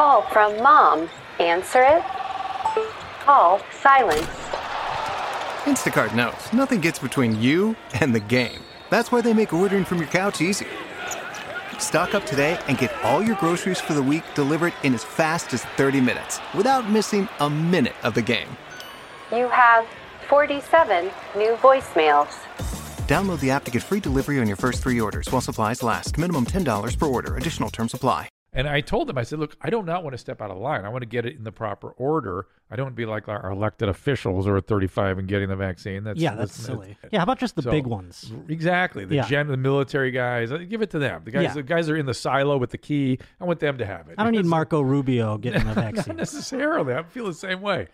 call from Mom. Answer it. Call silence. Instacart knows nothing gets between you and the game. That's why they make ordering from your couch easy. Stock up today and get all your groceries for the week delivered in as fast as 30 minutes without missing a minute of the game. You have 47 new voicemails. Download the app to get free delivery on your first 3 orders while supplies last. Minimum $10 per order. Additional terms apply. And I told them, I said, look, I do not want to step out of line. I want to get it in the proper order. I don't want to be like our elected officials who are 35 and getting the vaccine. That's silly. Yeah, how about just the big ones? Exactly. The military guys, give it to them. The guys are in the silo with the key. I want them to have it. I don't need Marco Rubio getting the vaccine. Not necessarily. I feel the same way.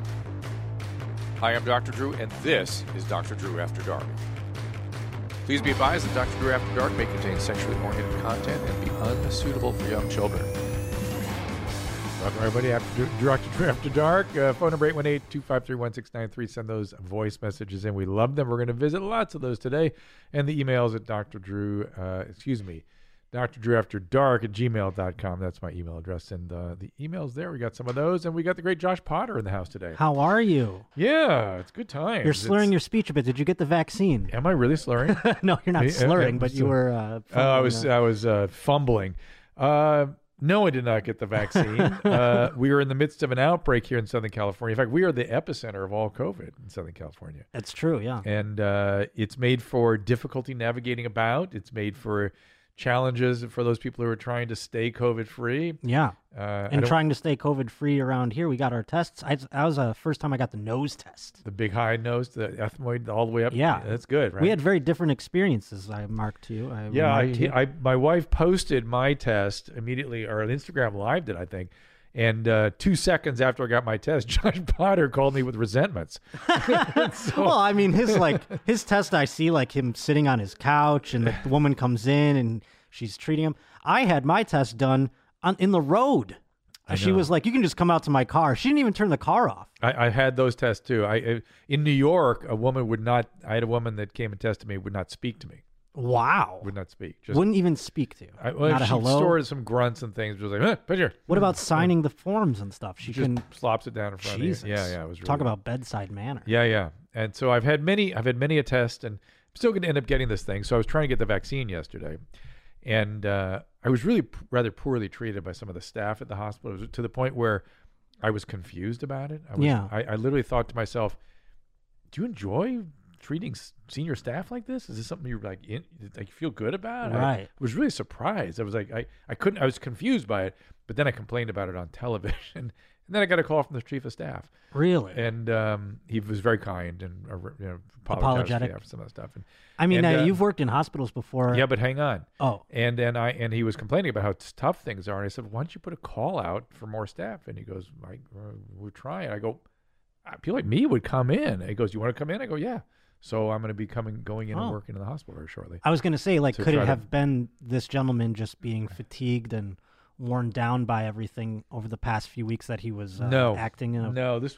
Hi, I'm Dr. Drew, and this is Dr. Drew After Dark. Please be advised that Dr. Drew After Dark may contain sexually oriented content and be unsuitable for young children. Welcome, everybody. Dr. Drew After Dark. Phone number 818-253-1693. Send those voice messages in. We love them. We're going to visit lots of those today. And the emails at Dr. Drew After Dark at gmail.com. That's my email address. And the emails there, we got some of those. And we got the great Josh Potter in the house today. How are you? Yeah, it's good times. You're slurring your speech a bit. Did you get the vaccine? Am I really slurring? No, you're not slurring, but you were fumbling. I was fumbling. No, I did not get the vaccine. We are in the midst of an outbreak here in Southern California. In fact, we are the epicenter of all COVID in Southern California. That's true, yeah. And it's made for difficulty navigating about. It's made for challenges for those people who are trying to stay COVID-free. Yeah, and trying to stay COVID-free around here. We got our tests. That was the first time I got the nose test. The big high nose, the ethmoid all the way up. Yeah. That's good, right? We had very different experiences, I marked to you. My wife posted my test immediately, or on Instagram Live did, I think. And 2 seconds after I got my test, Josh Potter called me with resentments. Well, I mean, his test, I see like him sitting on his couch, and the woman comes in and she's treating him. I had my test done in the road. She was like, "You can just come out to my car." She didn't even turn the car off. I had those tests too. In New York, I had a woman that came and tested me, would not speak to me. Wow. Would not speak. Wouldn't even speak to you. Not a hello. She stored some grunts and things. She was like, put here. What about signing the forms and stuff? She just slops it down in front Jesus. of you. Yeah. It was really Talk about bedside manner. Yeah. And so I've had many a test, and I'm still going to end up getting this thing. So I was trying to get the vaccine yesterday, and I was really rather poorly treated by some of the staff at the hospital. It was to the point where I was confused about it. I literally thought to myself, do you enjoy treating senior staff like this? Is this something you're like feel good about? Right. I was really surprised. I was like, I was confused by it, but then I complained about it on television, and then I got a call from the chief of staff. Really? And he was very kind and apologetic for some of the stuff. You've worked in hospitals before. Yeah, but hang on. Oh. And he was complaining about how tough things are, and I said, why don't you put a call out for more staff? And he goes, we're trying. I go, people like me would come in. And he goes, you want to come in? I go, yeah. So I'm going to be going in and working in the hospital very shortly. I was going to say, could it have been this gentleman just being fatigued and worn down by everything over the past few weeks that he was acting in this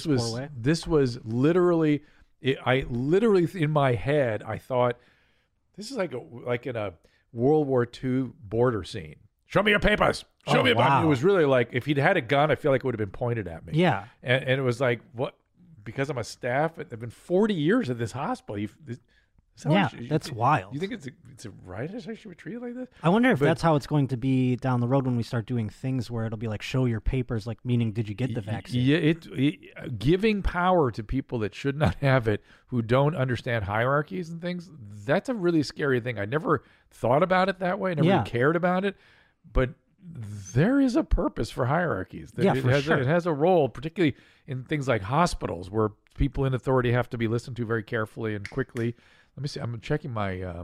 was literally, I literally in my head, I thought, this is like in a World War II border scene. Show me your papers. Show me your papers. It was really like, if he'd had a gun, I feel like it would have been pointed at me. Yeah. And it was like, what? Because I'm a staff, I've been 40 years at this hospital. That's wild. You think it's a right I should be treated like this? I wonder if that's how it's going to be down the road when we start doing things where it'll be like, show your papers, like meaning, did you get the vaccine? Yeah, giving power to people that should not have it, who don't understand hierarchies and things, that's a really scary thing. I never thought about it that way. I never really cared about it. But there is a purpose for hierarchies. It has a role, particularly in things like hospitals, where people in authority have to be listened to very carefully and quickly. Let me see. I'm checking my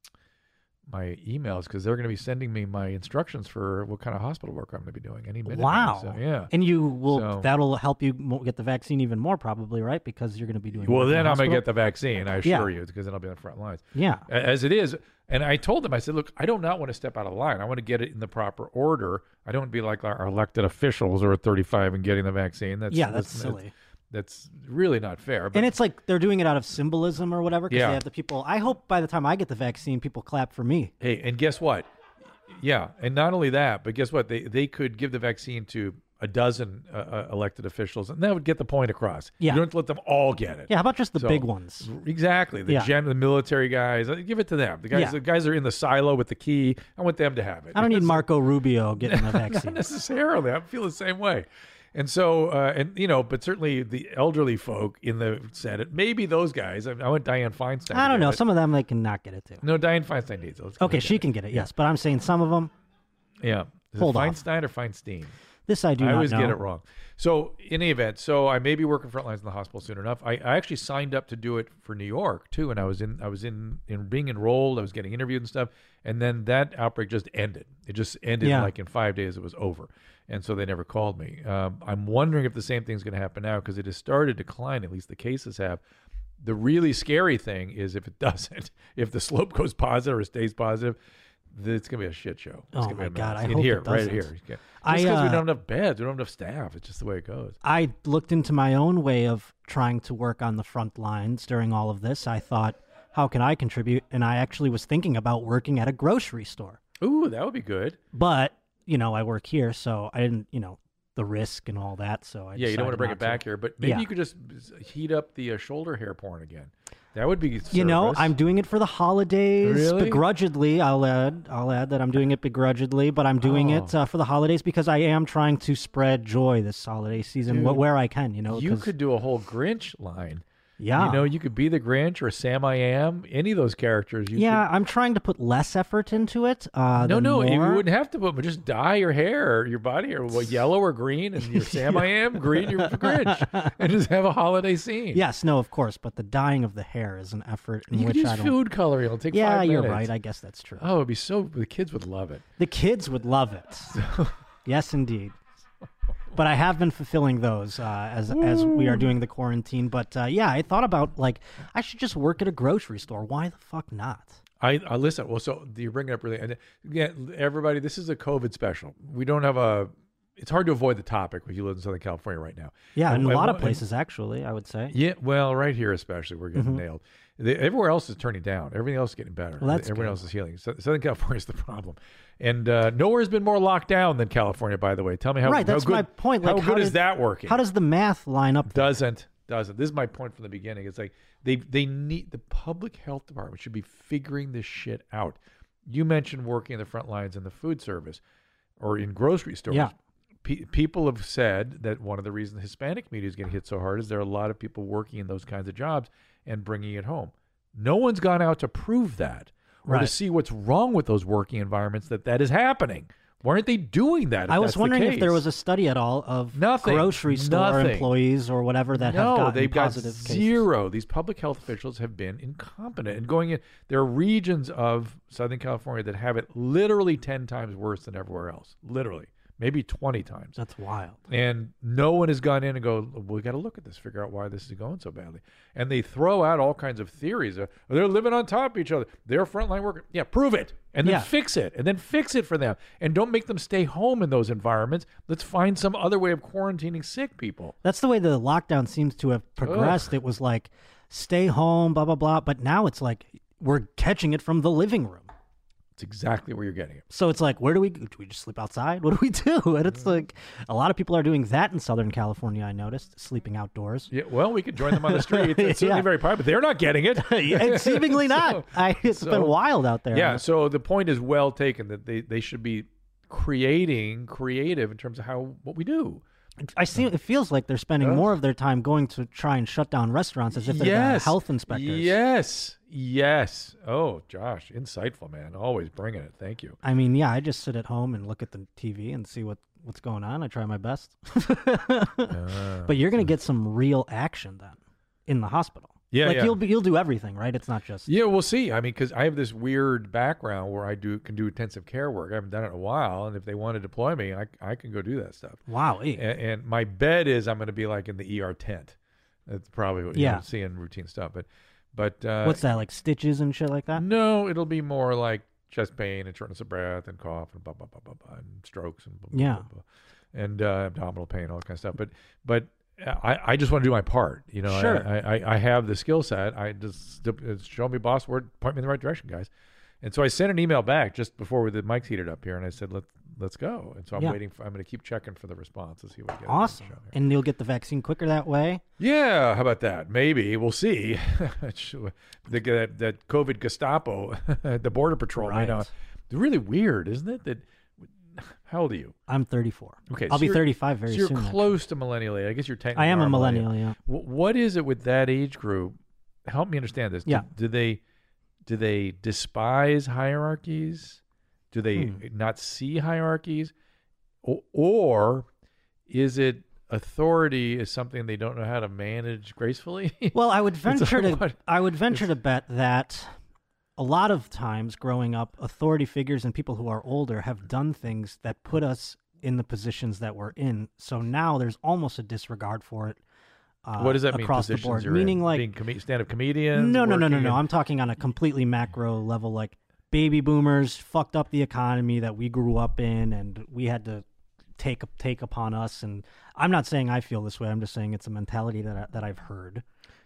my emails because they're going to be sending me my instructions for what kind of hospital work I'm going to be doing any minute. Wow. So, yeah. And you will that'll help you get the vaccine even more probably, right? Because you're going to be doing. Well, then I'm going to get the vaccine. I assure you, because then I'll be on the front lines. Yeah. As it is. And I told them, I said, look, I do not want to step out of line. I want to get it in the proper order. I don't want to be like our elected officials who are 35 and getting the vaccine. That's silly. That's really not fair. But, and it's like they're doing it out of symbolism or whatever, because they have the people. I hope by the time I get the vaccine, people clap for me. Hey, and guess what? Yeah, and not only that, but guess what? They could give the vaccine to a dozen elected officials, and that would get the point across. Yeah. You don't have to let them all get it. Yeah, how about just the big ones? Exactly. The military guys, give it to them. The guys are in the silo with the key. I want them to have it. I don't need Marco Rubio getting the vaccine. Not necessarily. I feel the same way. And so, but certainly the elderly folk in the Senate, maybe those guys. I want Dianne Feinstein. I don't know. Some of them they can not get it too. No, Dianne Feinstein needs it. Okay, she can get it. Yes, but I'm saying some of them. Yeah. Is Hold it on. Feinstein or Feinstein? This I do not know. I always get it wrong. So in any event, I may be working frontlines in the hospital soon enough. I actually signed up to do it for New York too, and I was in being enrolled. I was getting interviewed and stuff, and then that outbreak just ended. It just ended like in 5 days. It was over, and so they never called me. I'm wondering if the same thing's going to happen now because it has started to decline. At least the cases have. The really scary thing is if it doesn't, if the slope goes positive or stays positive. It's going to be a shit show. It's my God, I in hope here, it doesn't. right here. Just because we don't have enough beds, we don't have enough staff. It's just the way it goes. I looked into my own way of trying to work on the front lines during all of this. I thought, how can I contribute? And I actually was thinking about working at a grocery store. Ooh, that would be good. But, I work here, so I didn't, the risk and all that. So I you don't want to bring it back here, but maybe you could just heat up the shoulder hair porn again. That would be service. I'm doing it for the holidays. Really? Begrudgedly, I'll add that I'm doing it begrudgedly, but I'm doing it for the holidays because I am trying to spread joy this holiday season where I can, You could do a whole Grinch line. Yeah. You could be the Grinch or Sam I Am, any of those characters. I'm trying to put less effort into it. No, you wouldn't have to but just dye your hair or your body or yellow or green, and you're Sam I Am, green, you're Grinch, and just have a holiday scene. Yes, no, of course, but the dyeing of the hair is an effort in you which could I use don't. Food coloring. It'll take 5 minutes. Yeah, you're right. I guess that's true. Oh, it'd be the kids would love it. The kids would love it. Yes, indeed. But I have been fulfilling those as we are doing the quarantine. But I thought about I should just work at a grocery store. Why the fuck not? I listen. Well, so you're bringing up really. And everybody, this is a COVID special. We don't have it's hard to avoid the topic if you live in Southern California right now. Yeah, in a lot of places, actually, I would say. Yeah, well, right here especially, we're getting nailed. Everywhere else is turning down. Everything else is getting better. Well, that's Everyone else is healing. Southern California is the problem. And nowhere has been more locked down than California, by the way. Tell me how Right, that's how good, my point. How good is that working? How does the math line up? Doesn't. This is my point from the beginning. It's like they need the public health department should be figuring this shit out. You mentioned working in the front lines in the food service or in grocery stores. Yeah. People have said that one of the reasons the Hispanic media is getting hit so hard is there are a lot of people working in those kinds of jobs and bringing it home. No one's gone out to prove that or to see what's wrong with those working environments that is happening. Why aren't they doing that? I was wondering if there was a study at all of grocery store employees or whatever that have gotten they've positive got cases. Zero. These public health officials have been incompetent and going in. There are regions of Southern California that have it literally 10 times worse than everywhere else. Literally. Maybe 20 times. That's wild. And no one has gone in and go, we got to look at this, figure out why this is going so badly. And they throw out all kinds of theories. They're living on top of each other. They're frontline workers. Yeah, prove it. And then fix it. And then fix it for them. And don't make them stay home in those environments. Let's find some other way of quarantining sick people. That's the way the lockdown seems to have progressed. It was like, stay home, blah, blah, blah. But now it's like, we're catching it from the living room. It's exactly where you're getting it. So it's like, do we just sleep outside? What do we do? And it's like, a lot of people are doing that in Southern California, I noticed, sleeping outdoors. Yeah, well, we could join them on the street. It's certainly very popular, but they're not getting it. And seemingly not. It's been wild out there. Yeah, so the point is well taken that they should be creative in terms of what we do. It feels like they're spending more of their time going to try and shut down restaurants as if they're health inspectors. Yes. Oh, Josh, insightful, man. Always bringing it. Thank you. I mean, I just sit at home and look at the TV and see what's going on. I try my best. But you're going to get some real action then in the hospital. Yeah, you'll do everything, right? It's not just we'll see. I mean, because I have this weird background where I can do intensive care work. I haven't done it in a while, and if they want to deploy me, I can go do that stuff. Wow. And my bet is I'm going to be like in the ER tent. That's probably what you're seeing routine stuff. But what's that, like stitches and shit like that? No, it'll be more like chest pain and shortness of breath and cough and blah blah blah blah blah and strokes and blah, blah, blah, blah, and abdominal pain, all that kind of stuff. But I just want to do my part. Sure. I have the skill set. I just show me, boss, point me in the right direction, guys. And so I sent an email back just before the mics heated up here, and I said, let's go. And so I'm waiting. I'm going to keep checking for the response to see what we get. Awesome. And you'll get the vaccine quicker that way? Yeah. How about that? Maybe. We'll see. that COVID Gestapo, the Border Patrol. Right. It's really weird, isn't it? That. How old are you? I'm 34. Okay. I'll be 35 very soon. So you're close to millennial age. I guess you're technically. I am a millennial, yeah. What is it with that age group? Help me understand this. Yeah. Do they despise hierarchies? Do they not see hierarchies? Or is it authority is something they don't know how to manage gracefully? Well, I would venture to bet that a lot of times growing up, authority figures and people who are older have done things that put us in the positions that we're in. So now there's almost a disregard for it. What does that mean? Across the board, meaning in? Like being stand-up comedians. No. I'm talking on a completely macro level. Like baby boomers fucked up the economy that we grew up in, and we had to take upon us. And I'm not saying I feel this way. I'm just saying it's a mentality that I've heard.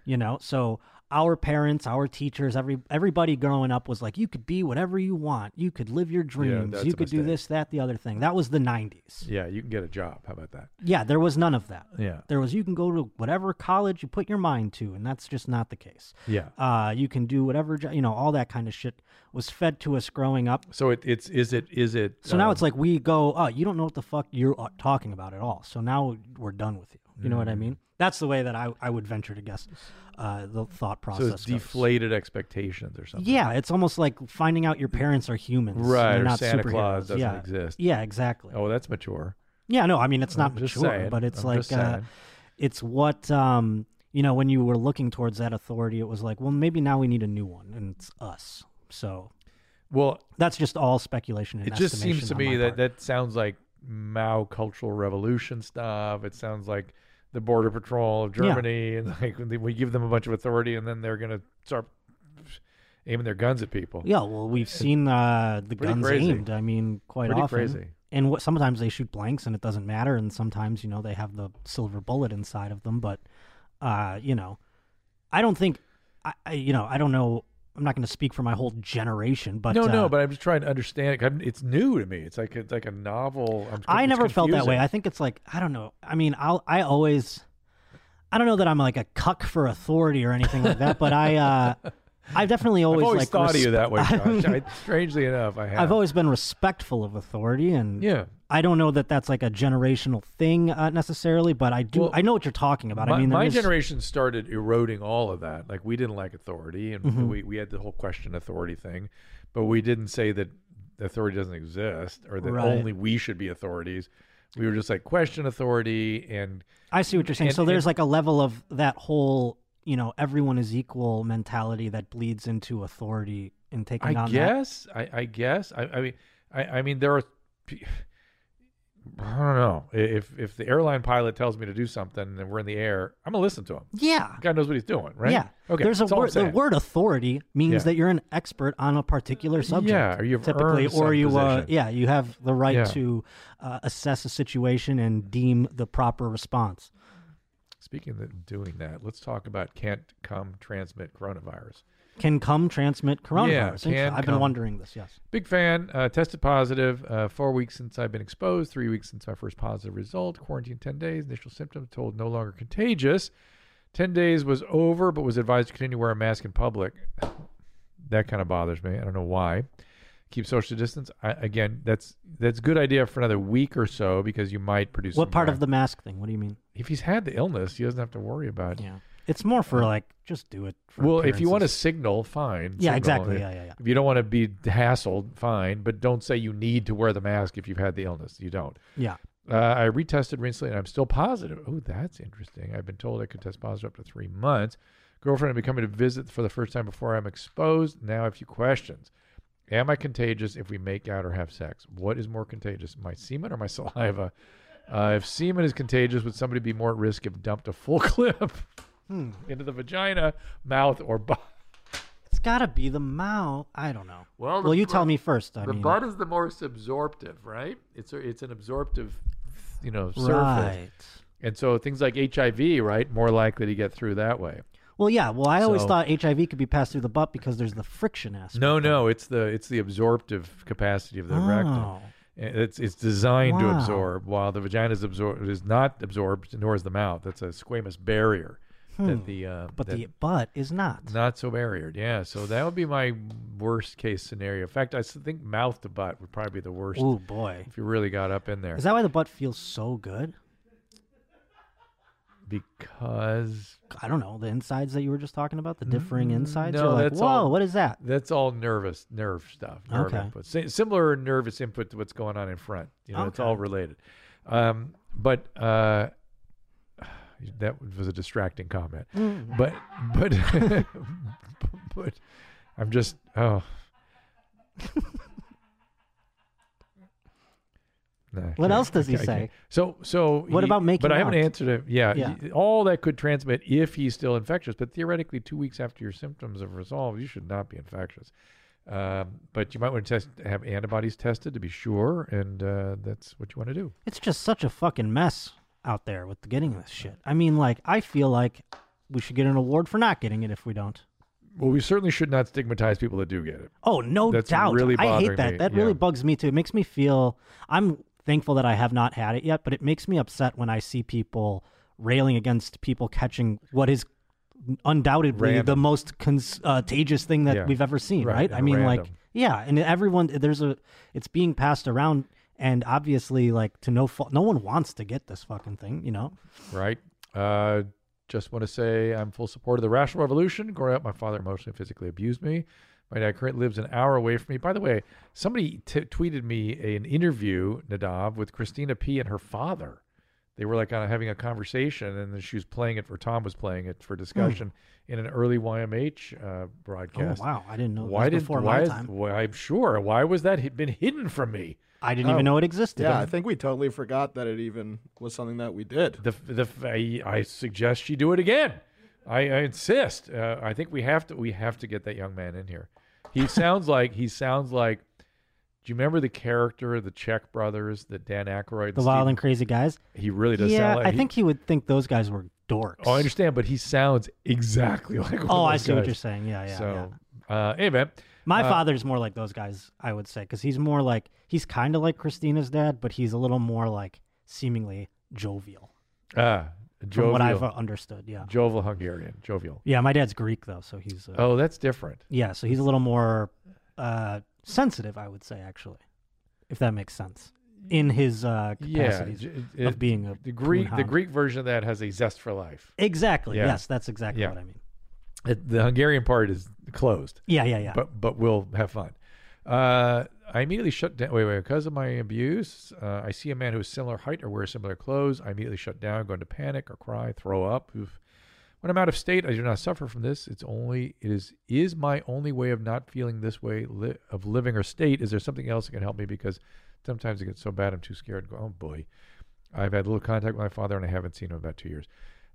So our parents, our teachers, everybody growing up was like, you could be whatever you want. You could live your dreams. You could do this, that, the other thing. That was the 90s. Yeah, you can get a job. How about that? Yeah, there was none of that. Yeah. There was, you can go to whatever college you put your mind to, and that's just not the case. Yeah. You can do whatever, all that kind of shit was fed to us growing up. So is it? So now it's like we go, oh, you don't know what the fuck you're talking about at all. So now we're done with you. You know what I mean? That's the way that I would venture to guess the thought process. So it's deflated expectations or something. Yeah, it's almost like finding out your parents are humans. Right, They're or not Santa superheroes. Claus doesn't exist. Yeah, exactly. Oh, that's mature. Yeah, no, I mean, it's not just mature, saying. but it's I'm just saying. it's what, when you were looking towards that authority, it was like, well, maybe now we need a new one, and it's us. So, well, that's just all speculation and it just seems to me that that sounds like Mao Cultural Revolution stuff. It sounds like the Border Patrol of Germany, and like we give them a bunch of authority, and then they're going to start aiming their guns at people. Yeah, well, we've seen the guns crazy. aimed. I mean, quite pretty often. Crazy. And sometimes they shoot blanks, and it doesn't matter. And sometimes, they have the silver bullet inside of them. But, I don't think, I don't know. I'm not going to speak for my whole generation, but no, but I'm just trying to understand it. It's new to me. It's like a novel. I never felt that way. I think it's like, I don't know. I mean, I don't know that I'm like a cuck for authority or anything like that, but I've definitely always thought of you that way, Josh. Strangely enough, I have. I've always been respectful of authority, and I don't know that that's like a generational thing necessarily, but I do. I know what you're talking about. My generation started eroding all of that. Like we didn't like authority, and we had the whole question authority thing, but we didn't say that authority doesn't exist or that only we should be authorities. We were just like question authority, and I see what you're saying. So there's like a level of that whole, everyone is equal mentality that bleeds into authority and taking on that. I guess. I mean, there are. I don't know. If the airline pilot tells me to do something and we're in the air, I'm gonna listen to him. Yeah, God knows what he's doing, right? Yeah. Okay. There's a word. The word authority means that you're an expert on a particular subject. Yeah, or you've typically, earned some or you, position. You have the right to assess a situation and deem the proper response. Speaking of doing that, let's talk about can't come transmit coronavirus. Can come transmit coronavirus. Yeah, I've been wondering this, yes. Big fan. Tested positive. 4 weeks since I've been exposed. 3 weeks since my first positive result. Quarantine 10 days. Initial symptoms told no longer contagious. 10 days was over, but was advised to continue to wear a mask in public. That kind of bothers me. I don't know why. Keep social distance. Again, that's a good idea for another week or so because you might produce. What part of the mask thing? What do you mean? If he's had the illness, he doesn't have to worry about it. Yeah. It's more for like, just do it. Well, if you want to signal, fine. Yeah, signal. exactly. Yeah. If you don't want to be hassled, fine. But don't say you need to wear the mask if you've had the illness. You don't. Yeah. I retested recently and I'm still positive. Oh, that's interesting. I've been told I could test positive up to 3 months. Girlfriend had been coming to visit for the first time before I'm exposed. Now a few questions. Am I contagious if we make out or have sex? What is more contagious, my semen or my saliva? If semen is contagious, would somebody be more at risk if dumped a full clip into the vagina, mouth, or butt? It's got to be the mouth. I don't know. Well, you tell me first. The butt is the most absorptive, right? It's an absorptive, surface. Right. And so things like HIV, right, more likely to get through that way. Well, yeah. Well, I always thought HIV could be passed through the butt because there's the friction aspect. No, it's the absorptive capacity of the rectum. It's designed to absorb, while the vagina is not absorbed, nor is the mouth. That's a squamous barrier. That the butt is not. Not so barriered, yeah. So that would be my worst case scenario. In fact, I think mouth to butt would probably be the worst. Oh boy! If you really got up in there. Is that why the butt feels so good? Because I don't know, the insides that you were just talking about, the differing insides. No, You're like, that's whoa, all, what is that? That's all nerve stuff. Nerve input. Similar nervous input to what's going on in front. It's all related. But that was a distracting comment. But I'm just No, what else does he say? So what about making But I haven't out? answered it. Yeah, all that could transmit if he's still infectious. But theoretically, 2 weeks after your symptoms have resolved, you should not be infectious. But you might want to have antibodies tested to be sure, and that's what you want to do. It's just such a fucking mess out there with getting this shit. I mean, like, I feel like we should get an award for not getting it if we don't. Well, we certainly should not stigmatize people that do get it. Oh, no That's doubt. Really I hate bothering that. me. That really bugs me too. It makes me feel I'm thankful that I have not had it yet, but it makes me upset when I see people railing against people catching what is undoubtedly the most contagious thing that we've ever seen, right? I mean, like, and everyone, it's being passed around, and obviously, like, to no fault, no one wants to get this fucking thing, Right. Just want to say I'm full support of the rational revolution. Growing up, my father emotionally and physically abused me. My dad currently lives an hour away from me. By the way, somebody tweeted me an interview, Nadav, with Christina P. and her father. They were like having a conversation, and then she was playing it, Tom was playing it for discussion in an early YMH broadcast. Oh, wow. I didn't know that was before my time. I'm sure. Why was that been hidden from me? I didn't even know it existed. Yeah, I think we totally forgot that it even was something that we did. I suggest she do it again. I insist. I think we have to get that young man in here. He sounds like. Do you remember the character of the Czech brothers that Dan Aykroyd? The Wild and Crazy Guys. He really does. Yeah, sound like I think he would think those guys were dorks. Oh, I understand, but he sounds exactly like. I see what you're saying. Yeah. So, hey man, my father's more like those guys, I would say, because he's kind of like Christina's dad, but he's a little more like seemingly jovial. Jovial. From what I've understood, yeah. Jovial Hungarian, jovial. Yeah, my dad's Greek though, so he's. That's different. Yeah, so he's a little more sensitive, I would say, actually, if that makes sense. In his capacities of being a the Greek version of that has a zest for life. Exactly. Yeah. Yes, that's exactly what I mean. The Hungarian part is closed. Yeah. But we'll have fun. I immediately shut down. Wait. Because of my abuse, I see a man who is similar height or wears similar clothes. I immediately shut down, go into panic or cry, throw up. When I'm out of state, I do not suffer from this. It is my only way of not feeling this way of living or state. Is there something else that can help me? Because sometimes it gets so bad I'm too scared to go. Oh boy, I've had little contact with my father and I haven't seen him in about 2 years.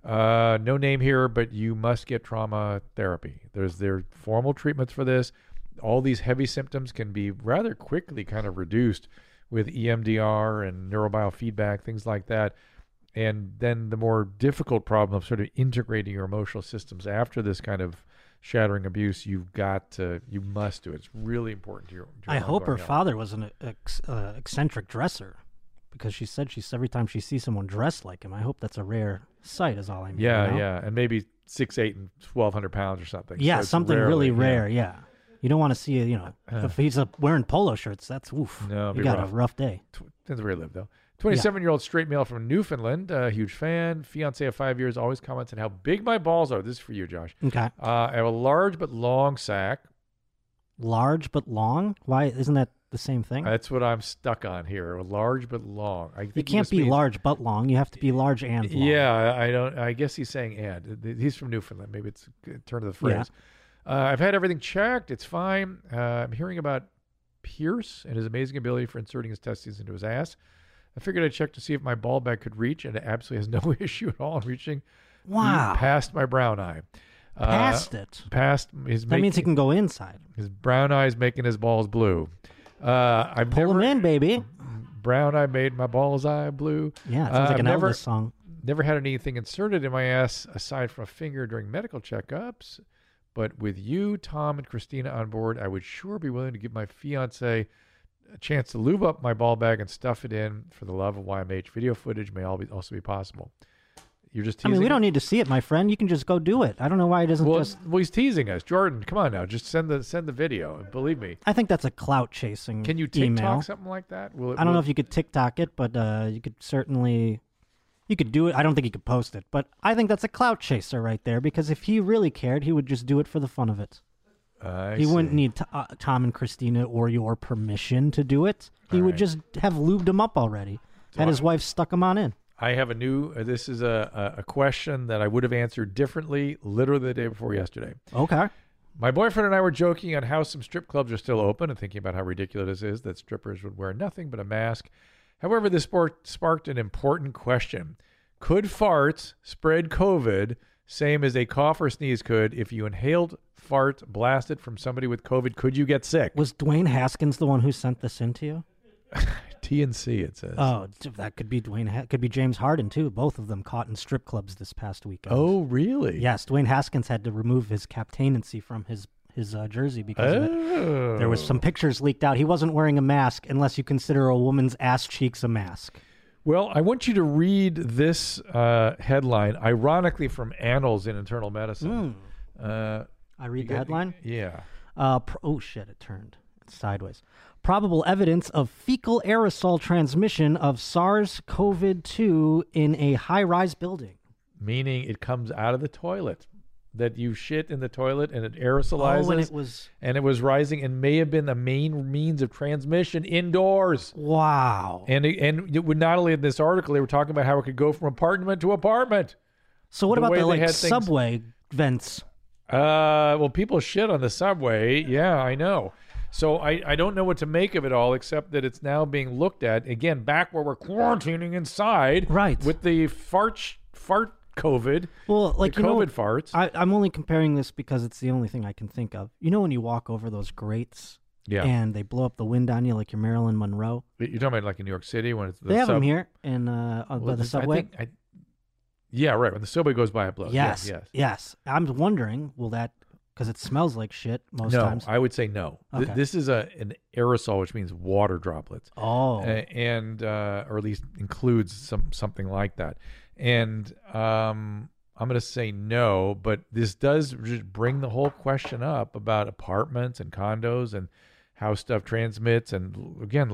No name here, but you must get trauma therapy. There are formal treatments for this. All these heavy symptoms can be rather quickly kind of reduced with EMDR and neurobiofeedback, things like that. And then the more difficult problem of sort of integrating your emotional systems after this kind of shattering abuse, you must do it. It's really important to your I hope her health. father was an eccentric dresser, because she said every time she sees someone dressed like him. I hope that's a rare sight, is all I mean. Yeah, and maybe 6'8" and 1,200 pounds or something. Yeah, so something really rare. Yeah, you don't want to see it. If he's wearing polo shirts, that's oof. No, you got a rough day. Depends where you live, though. 27-year-old straight male from Newfoundland, huge fan. Fiance of 5 years, always comments on how big my balls are. This is for you, Josh. Okay. I have a large but long sack. Large but long? Why isn't that the same thing? That's what I'm stuck on here. Large but long. I think it can't be large but long. You have to be large and long. Yeah, I guess he's saying and. He's from Newfoundland. Maybe it's a turn of the phrase. Yeah. I've had everything checked. It's fine. I'm hearing about Pierce and his amazing ability for inserting his testes into his ass. I figured I'd check to see if my ball bag could reach, and it absolutely has no issue at all in reaching. Wow. Past my brown eye. Past it? Past. That means he can go inside. His brown eye is making his balls blue. Pull him in, baby. Brown eye made my balls eye blue. Yeah, it sounds like an Elvis song. Never had anything inserted in my ass aside from a finger during medical checkups. But with you, Tom, and Christina on board, I would sure be willing to give my fiance a chance to lube up my ball bag and stuff it in. For the love of YMH, video footage may also be possible. You're just teasing. I mean, we don't need to see it, my friend. You can just go do it. I don't know why he doesn't well, he's teasing us. Jordan, come on now. Just send the video. Believe me. I think that's a clout chasing Can you TikTok email. something like that? I don't know if you could TikTok it, but you could certainly... You could do it. I don't think he could post it, but I think that's a clout chaser right there, because if he really cared, he would just do it for the fun of it. He wouldn't need Tom and Christina or your permission to do it. He would just have lubed him up already. Had his wife stuck him on in. I have a new, this is a question that I would have answered differently literally the day before yesterday. Okay. My boyfriend and I were joking on how some strip clubs are still open and thinking about how ridiculous it is that strippers would wear nothing but a mask. However, this sparked an important question. Could farts spread COVID same as a cough or sneeze could? If you inhaled fart blasted from somebody with COVID, could you get sick? Was Dwayne Haskins the one who sent this in to you? TNC, it says. Oh, that could be could be James Harden, too. Both of them caught in strip clubs this past weekend. Oh, really? Yes, Dwayne Haskins had to remove his captainancy from his jersey because of it. There was some pictures leaked out. He wasn't wearing a mask unless you consider a woman's ass cheeks a mask. Well, I want you to read this headline, ironically from Annals in Internal Medicine. I read the headline? Yeah. Oh, shit, it turned. It's sideways. Probable evidence of fecal aerosol transmission of SARS-CoV-2 in a high-rise building. Meaning it comes out of the toilet. That you shit in the toilet and it aerosolizes. Oh, and it was rising and may have been the main means of transmission indoors. Wow. And it would not only in this article, they were talking about how it could go from apartment to apartment. So what about the subway vents? Well, people shit on the subway. Yeah, I know. So I don't know what to make of it all, except that it's now being looked at again back where we're quarantining inside, right? With the fart COVID. Well, like the COVID farts. I'm only comparing this because it's the only thing I can think of. You know when you walk over those grates, and they blow up the wind on you like you're Marilyn Monroe. You're talking about like in New York City when it's they have them here in by the subway. Yeah, right. When the subway goes by, it blows. Yes. I'm wondering, will that? Because it smells like shit most times. No, I would say no. Okay. This is an aerosol, which means water droplets. Oh. And or at least includes something like that. And I'm going to say no, but this does just bring the whole question up about apartments and condos and how stuff transmits. And again,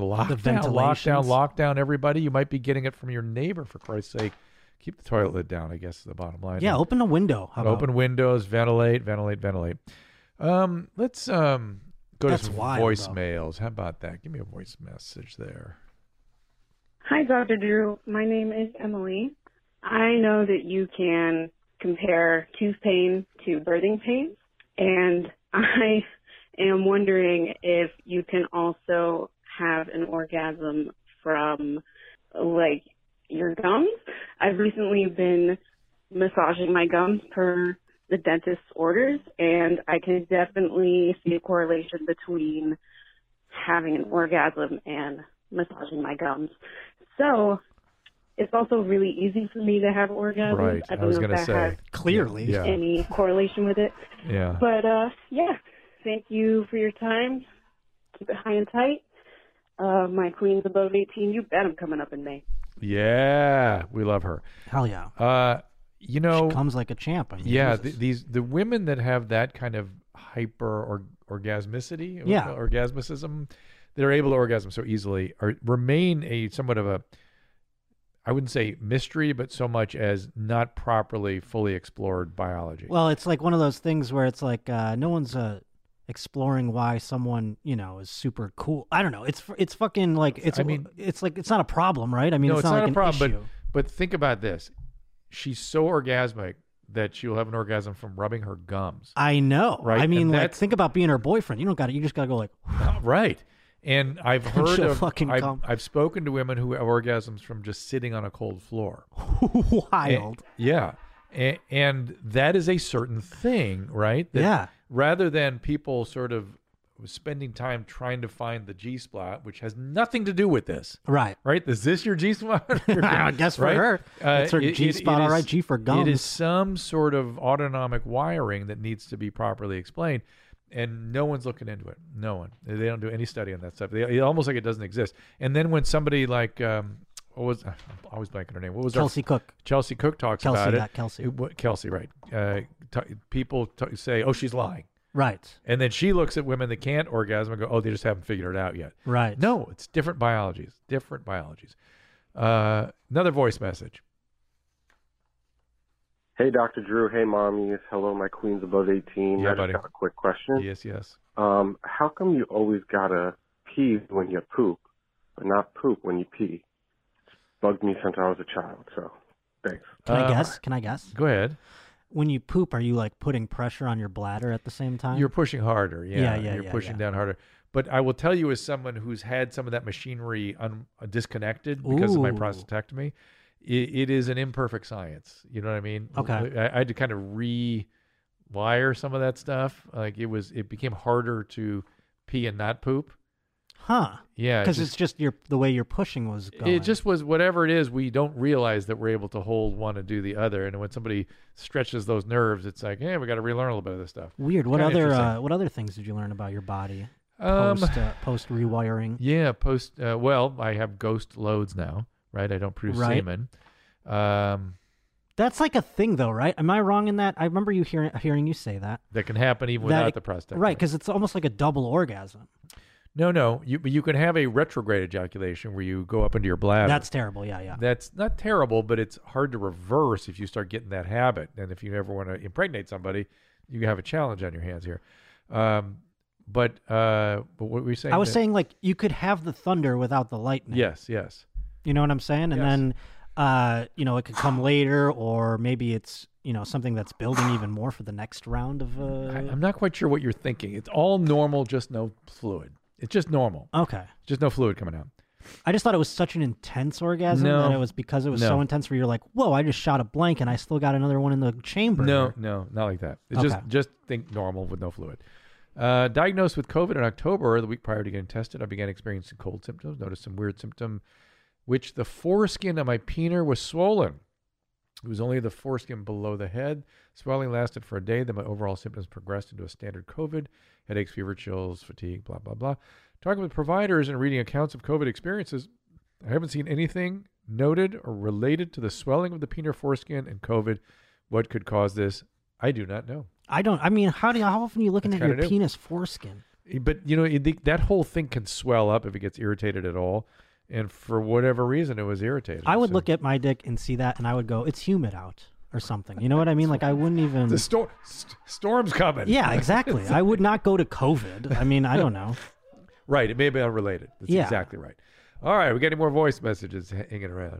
lockdown, everybody. You might be getting it from your neighbor, for Christ's sake. Keep the toilet lid down, I guess, is the bottom line. Yeah, open a window. Open windows, ventilate. Let's go to some voicemails. How about that? Give me a voice message there. Hi, Dr. Drew. My name is Emily. I know that you can compare tooth pain to birthing pain, and I am wondering if you can also have an orgasm from, like, your gums. I've recently been massaging my gums per the dentist's orders, and I can definitely see a correlation between having an orgasm and massaging my gums. So it's also really easy for me to have orgasms. Right. I don't know if that has clearly any correlation with it. Yeah. But thank you for your time. Keep it high and tight. My queen's above 18. You bet I'm coming up in May. Yeah, we love her. Hell yeah. She comes like a champ. I mean, the women that have that kind of hyper orgasmicity, orgasmicism, that are able to orgasm so easily, remain a somewhat of a, I wouldn't say mystery, but so much as not properly fully explored biology. Well, it's like one of those things where it's like no one's exploring why someone, is super cool. I don't know. It's fucking like it's like it's not a problem, right? I mean, no, it's not like a problem, issue. But think about this. She's so orgasmic that she'll have an orgasm from rubbing her gums. I know. Right? I mean, like think about being her boyfriend. You just got to go like right. And I've heard of I've spoken to women who have orgasms from just sitting on a cold floor. Wild. And that is a certain thing, right? That rather than people sort of was spending time trying to find the G spot, which has nothing to do with this. Right. Right? Is this your G spot? I guess for right? her. It's her G spot, all right. G for gums. It is some sort of autonomic wiring that needs to be properly explained. And no one's looking into it. No one. They don't do any study on that stuff. Almost like it doesn't exist. And then when somebody like, I'm always blanking her name. What was Chelsea Cook? Chelsea Cook talks Kelsey, about it. not Kelsey. Kelsey, right. People say, oh, she's lying. Right. And then she looks at women that can't orgasm and go, oh, they just haven't figured it out yet. Right. No, it's different biologies. Different biologies. Another voice message. Hey, Dr. Drew. Hey, mommies. Hello, my queens above 18. Yeah, I just buddy. got a quick question. Yes. How come you always gotta pee when you poop, but not poop when you pee? It's bugged me since I was a child, so thanks. Can I guess? Go ahead. When you poop, are you like putting pressure on your bladder at the same time? You're pushing harder. Yeah, You're pushing down harder. But I will tell you, as someone who's had some of that machinery disconnected because of my prostatectomy, it is an imperfect science. You know what I mean? Okay. I had to kind of rewire some of that stuff. Like it became harder to pee and not poop. Huh. Yeah. Because it's just the way you're pushing was going. It just was whatever it is. We don't realize that we're able to hold one and do the other. And when somebody stretches those nerves, it's like, hey, we got to relearn a little bit of this stuff. Weird. What other things did you learn about your body post rewiring? Yeah. Well, I have ghost loads now. Right. I don't produce semen. That's like a thing, though, right? Am I wrong in that? I remember you hearing you say that. That can happen even without the prostate. Right, because it's almost like a double orgasm. No. You can have a retrograde ejaculation where you go up into your bladder. That's terrible. Yeah. That's not terrible, but it's hard to reverse if you start getting that habit. And if you ever want to impregnate somebody, you have a challenge on your hands here. But what were you saying? I was saying like you could have the thunder without the lightning. Yes. You know what I'm saying? And then, it could come later, or maybe it's, something that's building even more for the next round of. I'm not quite sure what you're thinking. It's all normal, just no fluid. It's just normal. Okay. Just no fluid coming out. I just thought it was such an intense orgasm that it was because it was so intense where you're like, whoa, I just shot a blank and I still got another one in the chamber. No, not like that. It's just think normal with no fluid. Diagnosed with COVID in October, the week prior to getting tested, I began experiencing cold symptoms. Noticed some weird symptom, which the foreskin of my peener was swollen. It was only the foreskin below the head. Swelling lasted for a day. Then my overall symptoms progressed into a standard COVID. Headaches, fever, chills, fatigue, blah, blah, blah. Talking with providers and reading accounts of COVID experiences, I haven't seen anything noted or related to the swelling of the peener foreskin and COVID. What could cause this? I do not know. How often are you looking at your penis foreskin? But, that whole thing can swell up if it gets irritated at all. And for whatever reason, it was irritated. I would look at my dick and see that, and I would go, it's humid out or something. You know what I mean? Like, I wouldn't even... The storm's coming. Yeah, exactly. I would not go to COVID. I mean, I don't know. Right. It may be unrelated. That's exactly right. All right. We're getting more voice messages hanging around.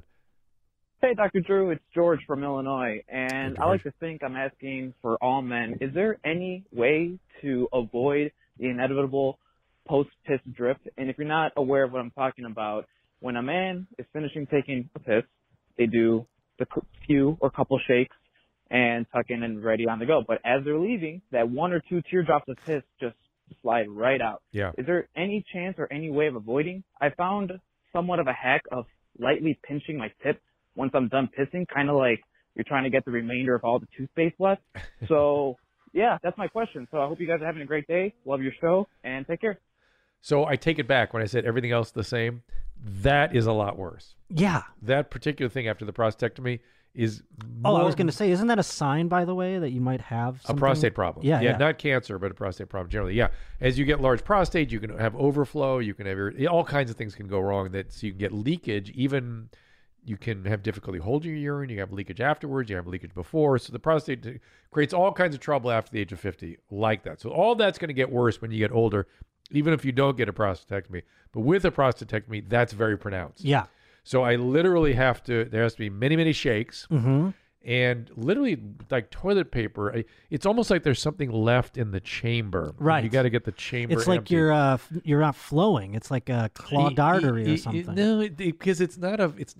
Hey, Dr. Drew. It's George from Illinois. And I like to think I'm asking for all men. Is there any way to avoid the inevitable post-piss drip? And if you're not aware of what I'm talking about, when a man is finishing taking a piss, they do the few or couple shakes and tuck in and ready on the go. But as they're leaving, that one or two teardrops of piss just slide right out. Yeah. Is there any chance or any way of avoiding? I found somewhat of a hack of lightly pinching my tip once I'm done pissing, kind of like you're trying to get the remainder of all the toothpaste left. So, yeah, that's my question. So I hope you guys are having a great day. Love your show, and take care. So I take it back when I said everything else the same. That is a lot worse. Yeah. That particular thing after the prostatectomy is I was going to say, isn't that a sign, by the way, that you might have something? A prostate problem. Yeah. Not cancer, but a prostate problem generally. Yeah. As you get large prostate, you can have overflow. You can have all kinds of things can go wrong. So you can get leakage. Even you can have difficulty holding your urine. You have leakage afterwards. You have leakage before. So the prostate creates all kinds of trouble after the age of 50 like that. So all that's going to get worse when you get older, even if you don't get a prostatectomy. But with a prostatectomy, that's very pronounced. Yeah. So I literally there has to be many, many shakes. Mm-hmm. And literally, like toilet paper, it's almost like there's something left in the chamber. Right. You got to get the chamber It's like empty. you're not flowing. It's like a clogged artery or something. No, because it's not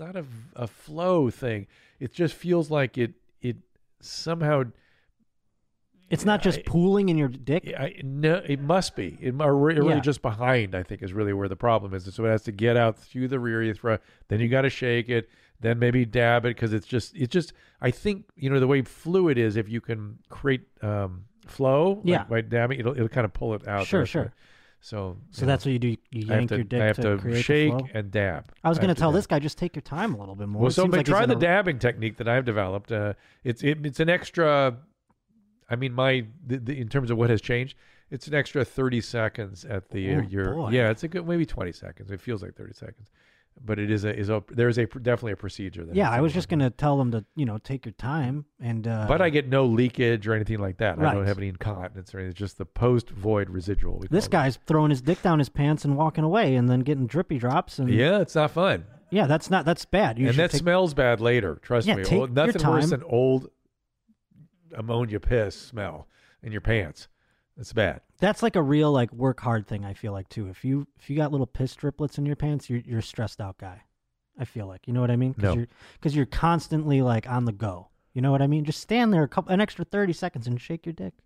a flow thing. It just feels like it somehow... It's not just pooling in your dick? No, it must be. It really just behind, I think, is really where the problem is. So it has to get out through the rear urethra. Then you got to shake it. Then maybe dab it because it's just. I think the way fluid is. If you can create flow, by dabbing, it'll kind of pull it out. Sure. So that's what you do. You yank your dick. I have to create shake the flow? and dab. I was going to tell this guy just take your time a little bit more. Well, so try the dabbing technique that I've developed. It's an extra. I mean, in terms of what has changed, it's an extra 30 seconds at the boy. Yeah, it's a good maybe 20 seconds. It feels like 30 seconds, but it is definitely a procedure. I was just going to tell them to take your time and. But I get no leakage or anything like that. Right. I don't have any incontinence or anything. It's just the post-void residual. This guy's throwing his dick down his pants and walking away, and then getting drippy drops. And yeah, it's not fun. Yeah, that's bad. Smells bad later. Trust me. Nothing worse than old ammonia piss smell in your pants. It's bad. That's like a real work hard thing. I feel like too. If you got little piss driplets in your pants, you're a stressed out guy. I feel like, you know what I mean? Because you're constantly on the go. You know what I mean? Just stand there an extra 30 seconds and shake your dick.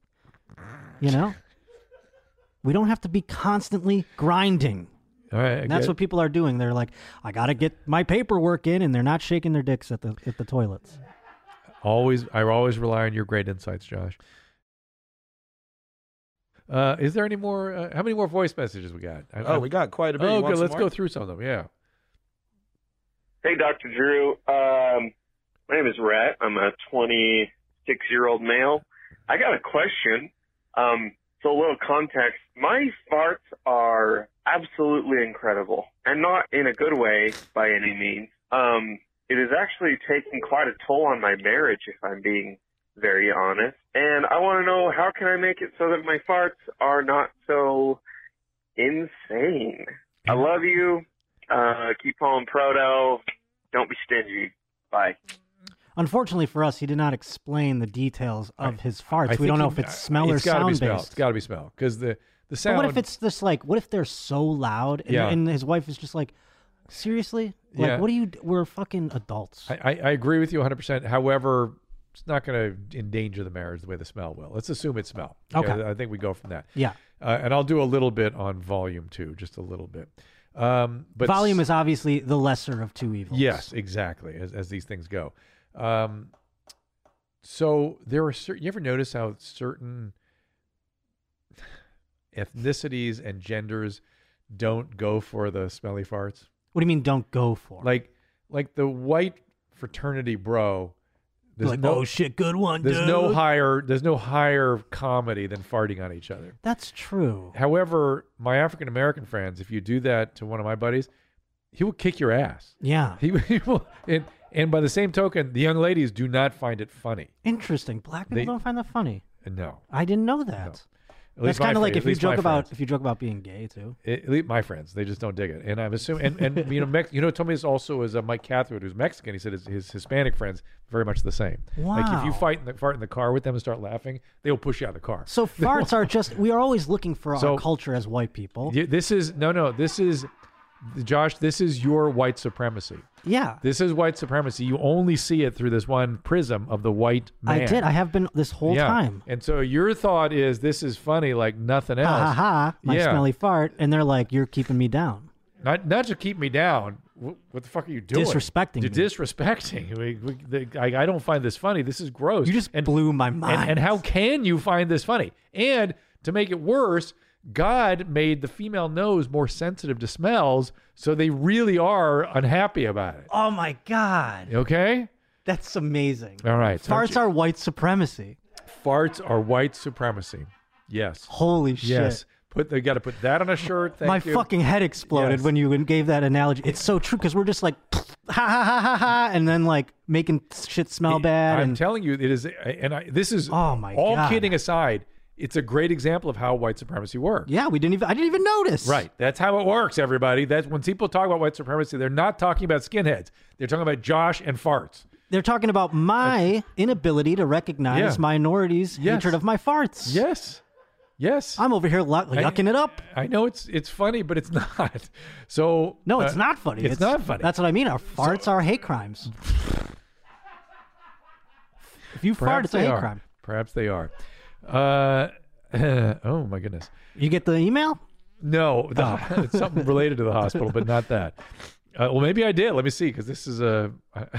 We don't have to be constantly grinding. All right, and that's what people are doing. They're like, I got to get my paperwork in, and they're not shaking their dicks at the toilets. I always rely on your great insights, Josh. Is there any more? How many more voice messages we got? We got quite a bit. Oh, good. Let's go through some of them. Yeah. Hey, Dr. Drew. My name is Rhett. I'm a 26-year-old male. I got a question. So a little context. My farts are absolutely incredible, and not in a good way by any means. It is actually taking quite a toll on my marriage, if I'm being very honest. And I want to know, how can I make it so that my farts are not so insane? I love you. Keep calling Proto. Don't be stingy. Bye. Unfortunately for us, he did not explain the details of his farts. We don't know if it's smell or sound based. It's got to be smell because the sound. But what if it's just what if they're so loud and his wife is just like, seriously? What do you? We're fucking adults. I agree with you 100%. However, it's not going to endanger the marriage the way the smell will. Let's assume it's smell. Okay. I think we go from that. Yeah. And I'll do a little bit on volume too, just a little bit. But volume is obviously the lesser of two evils. Yes, exactly, as these things go. So there are certain. You ever notice how certain ethnicities and genders don't go for the smelly farts? What do you mean don't go for? Like the white fraternity bro. Oh shit, good one. There's dude. no higher comedy than farting on each other. That's true. However, my African American friends, if you do that to one of my buddies, he will kick your ass. Yeah. He will. And by the same token, the young ladies do not find it funny. Interesting. Black people don't find that funny. No. I didn't know that. No. That's kind of like if you joke about being gay too. My friends, they just don't dig it, and I'm assuming. And told me this also is Mike Cathwood, who's Mexican. He said his Hispanic friends very much the same. Wow. Like if you fart in the car with them and start laughing, they'll push you out of the car. So farts are just. We are always looking for our culture as white people. This is Josh. This is your white supremacy. Yeah. This is white supremacy. You only see it through this one prism of the white man. I did. I have been this whole time. And so your thought is this is funny like nothing else. Ha ha ha. My smelly fart. And they're like, you're keeping me down. Not just keep me down. What the fuck are you doing? Disrespecting me. Disrespecting. I don't find this funny. This is gross. You just blew my mind. And how can you find this funny? And to make it worse, God made the female nose more sensitive to smells, so they really are unhappy about it. Oh my God. Okay? That's amazing. All right. Farts are white supremacy. Farts are white supremacy. Yes. Holy shit. Yes. They got to put that on a shirt. Thank you. My fucking head exploded when you gave that analogy. It's so true because we're just like, ha ha ha ha ha, and then like making shit smell bad. I'm telling you, it is. This is oh my all God. Kidding aside. It's a great example of how white supremacy works. Yeah, I didn't even notice. Right. That's how it works, everybody. That's when people talk about white supremacy, they're not talking about skinheads. They're talking about Josh and farts. They're talking about my inability to recognize minorities' hatred of my farts. Yes. Yes. I'm over here yucking it up. I know it's funny, but it's not. So no, it's not funny. It's not funny. That's what I mean. Our farts are hate crimes. If you fart, it's a hate crime. Perhaps they are. Oh my goodness. You get the email? No, it's something related to the hospital, but not that. Well, maybe I did. Let me see, because this is a.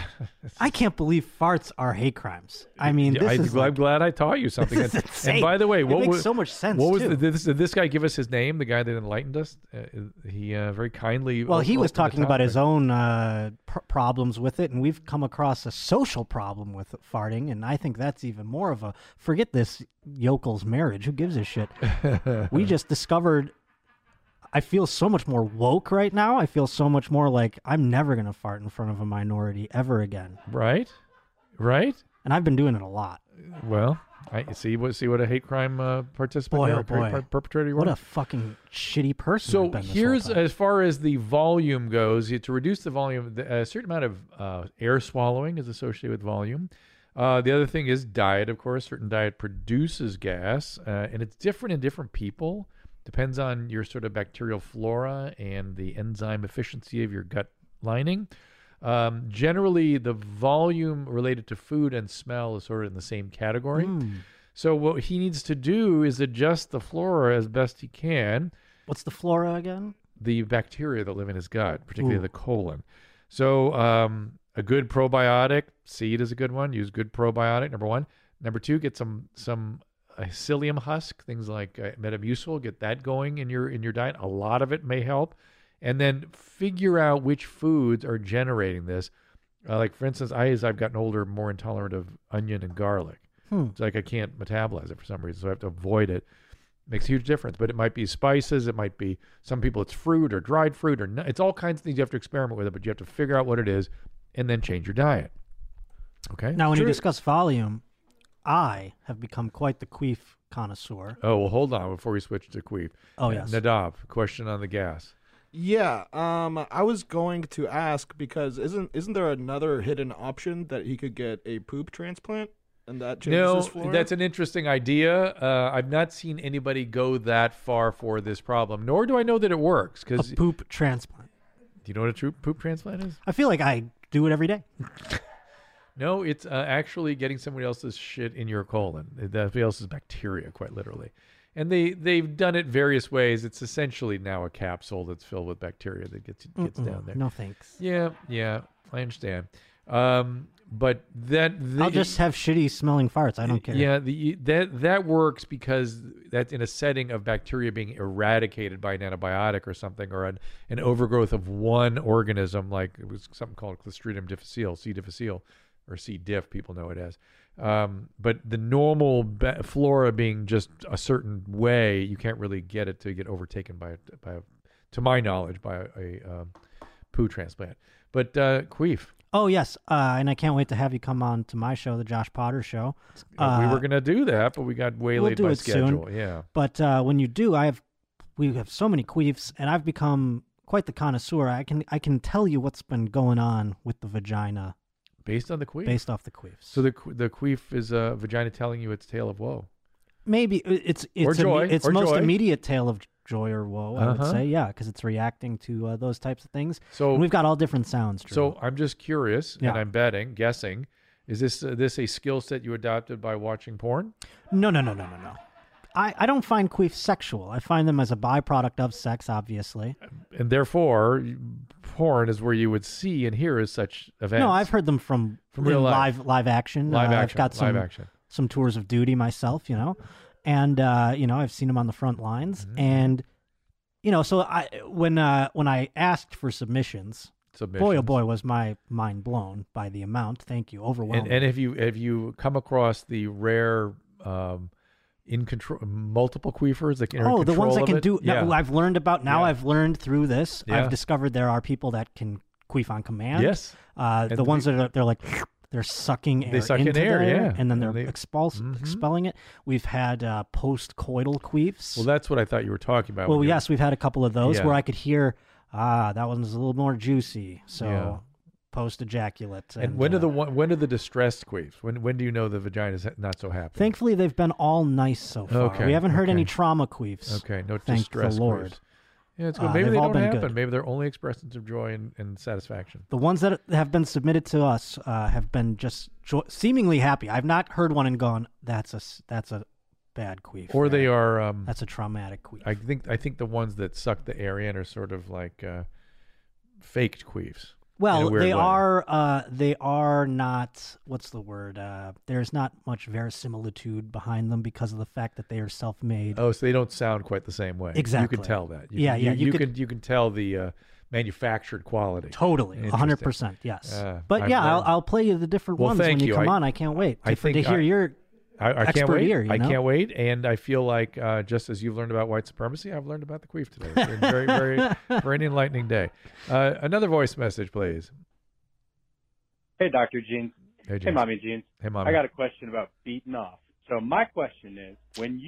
I can't believe farts are hate crimes. I mean, I'm glad I taught you something. This is insane. And by the way, it makes so much sense. What was did this guy give us his name? The guy that enlightened us. He very kindly. Well, he was talking about his own problems with it, and we've come across a social problem with farting, and I think that's even more of a forget this yokel's marriage. Who gives a shit? We just discovered. I feel so much more woke right now. I feel so much more like I'm never going to fart in front of a minority ever again. Right? And I've been doing it a lot. Well, I see what a hate crime participant perpetrator you are. What a fucking shitty person. So I've been here's, as far as the volume goes, to reduce the volume, a certain amount of air swallowing is associated with volume. The other thing is diet, of course. Certain diet produces gas, and it's different in different people. Depends on your sort of bacterial flora and the enzyme efficiency of your gut lining. Generally, the volume related to food and smell is sort of in the same category. So what he needs to do is adjust the flora as best he can. What's the flora again? The bacteria that live in his gut, particularly the colon. So a good probiotic, seed is a good one. Use good probiotic, number one. Number two, get some psyllium husk, things like Metamucil, get that going in your diet. A lot of it may help. And then figure out which foods are generating this. Like, for instance, as I've gotten older, more intolerant of onion and garlic. It's like I can't metabolize it for some reason, so I have to avoid it. Makes a huge difference. But it might be spices. It might be, some people it's fruit or dried fruit. It's all kinds of things you have to experiment with it, but you have to figure out what it is and then change your diet. Okay? Now, when you discuss volume, I have become quite the queef connoisseur. Oh, well, hold on before we switch to queef. Oh, yes. Nadav, question on the gas. Yeah, I was going to ask because isn't there another hidden option that he could get a poop transplant and that changes his flora? That's an interesting idea. I've not seen anybody go that far for this problem, nor do I know that it works. A poop transplant. Do you know what a true poop transplant is? I feel like I do it every day. No, it's actually getting somebody else's shit in your colon. Somebody else's bacteria, quite literally. And they've done it various ways. It's essentially now a capsule that's filled with bacteria that gets down there. No thanks. Yeah, I understand. But I'll just have shitty smelling farts. I don't care. Yeah, that works because that's in a setting of bacteria being eradicated by an antibiotic or something, or an overgrowth of one organism, like it was something called Clostridium difficile, C. difficile, or C. diff, people know it as. But the normal flora being just a certain way, you can't really get it to get overtaken by to my knowledge, by a poo transplant. But queef. Oh, yes. And I can't wait to have you come on to my show, the Josh Potter Show. We were going to do that, but we got waylaid by schedule. Soon. Yeah. But when you do, we have so many queefs, and I've become quite the connoisseur. I can tell you what's been going on with the vagina. Based on the queef? Based off the queefs. So the queef is a vagina telling you its tale of woe? Maybe. It's joy. It's or most joy. Immediate tale of joy or woe, I would say. Yeah, because it's reacting to those types of things. So and we've got all different sounds, Drew. So I'm just curious, and I'm guessing, is this a skill set you adopted by watching porn? No. I don't find queefs sexual. I find them as a byproduct of sex, obviously. And therefore, porn is where you would see and hear such events. No, I've heard them from real live action. I've got some tours of duty myself, and I've seen them on the front lines. Mm-hmm. And so when I asked for submissions, boy oh boy was my mind blown by the amount. Thank you, overwhelming. And have you come across the rare in control multiple queefers that can the ones that can do yeah. I've learned about now. I've learned through this. Yeah. I've discovered there are people that can queef on command. Yes. The ones that they're like they're sucking air into air, there, yeah. and then they're expelling it. We've had post-coital queefs. Well, that's what I thought you were talking about. Well, yes, we've had a couple of those where I could hear that one's a little more juicy. So post-ejaculate. And when are the distressed queefs? When do you know the vagina's not so happy? Thankfully, they've been all nice so far. Okay. We haven't heard any trauma queefs. Okay, no thank distress the Lord. Queefs. Yeah, it's good. Maybe they don't happen. Good. Maybe they're only expressions of joy and satisfaction. The ones that have been submitted to us have been just seemingly happy. I've not heard one and gone, that's a bad queef. Or they are. That's a traumatic queef. I think the ones that suck the air in are sort of like faked queefs. Well, they are not. What's the word? There's not much verisimilitude behind them because of the fact that they are self-made. Oh, so they don't sound quite the same way. Exactly. You can tell that. You can tell the manufactured quality. Totally, 100%. Yes. But I'll play you the different ones when you come on. I can't wait to hear your. I can't wait. Ear, I can't wait, and I feel like just as you've learned about white supremacy, I've learned about the queef today. It's been very, very, very enlightening day. Another voice message, please. Hey, Dr. Jeans. Hey, Jeans. Hey, Mommy Jeans. Hey, Mommy. I got a question about beating off. So my question is, when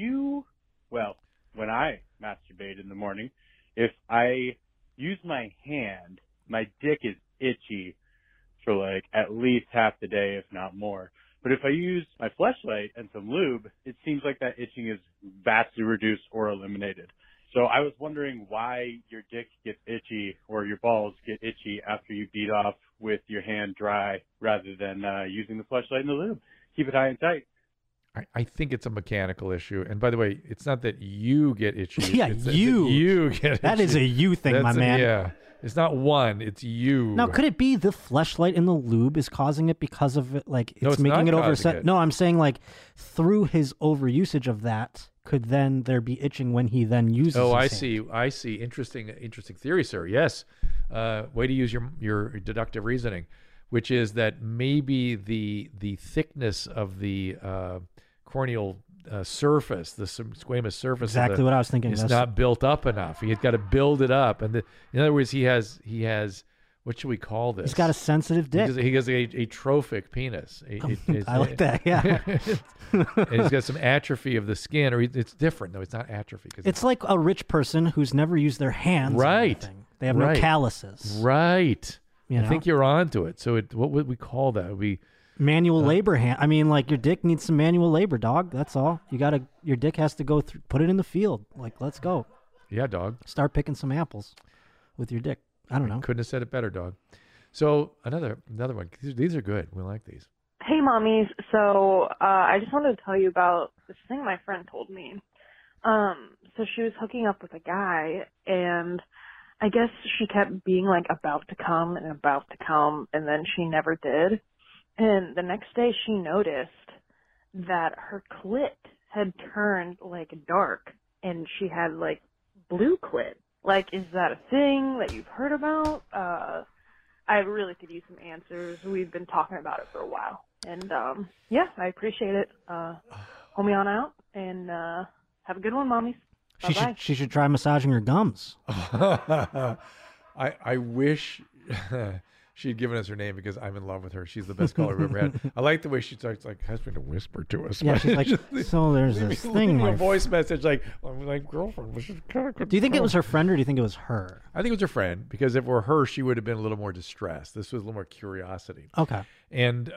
I masturbate in the morning, if I use my hand, my dick is itchy for like at least half the day, if not more. But if I use my fleshlight and some lube, it seems like that itching is vastly reduced or eliminated. So I was wondering why your dick gets itchy or your balls get itchy after you beat off with your hand dry rather than using the fleshlight and the lube. Keep it high and tight. I think it's a mechanical issue. And by the way, it's not that you get itchy. Yeah, you get itchy. That is a you thing, my man. Yeah. It's not one, it's you. Now, could it be the fleshlight in the lube is causing it because of it? Like, it's making it overset? No, I'm saying, like, through his overusage of that, could then there be itching when he then uses his hand? I see. Interesting theory, sir. Yes. Way to use your deductive reasoning, which is that maybe the thickness of the corneal surface, the squamous surface. Exactly what I was thinking. It's not built up enough. He's got to build it up, and in other words, he has. What should we call this? He's got a sensitive dick. He has a trophic penis. I like that. Yeah. And he's got some atrophy of the skin, or it's different. No, it's not atrophy. It's like a rich person who's never used their hands. Right. They have no calluses. Right. I think you're onto it. So what would we call that? Manual labor hand. I mean, like, your dick needs some manual labor, dog. That's all. Your dick has to go through, put it in the field. Like, let's go. Yeah, dog. Start picking some apples with your dick. I don't know. Couldn't have said it better, dog. So another one. These are good. We like these. Hey, mommies. So I just wanted to tell you about this thing my friend told me. So she was hooking up with a guy, and I guess she kept being, like, about to come, and then she never did. And the next day she noticed that her clit had turned, like, dark, and she had, like, blue clit. Like, is that a thing that you've heard about? I really could use some answers. We've been talking about it for a while. And, yeah, I appreciate it. Hold me on out, and have a good one, mommies. Bye-bye. She should try massaging her gums. I wish she'd given us her name because I'm in love with her. She's the best caller we've ever had. I like the way she starts, like, having to whisper to us. Yeah, she's like, so there's this thing. A voice message like, my girlfriend was just kind of. Do you think it was her friend or do you think it was her? I think it was her friend, because if it were her, she would have been a little more distressed. This was a little more curiosity. Okay. And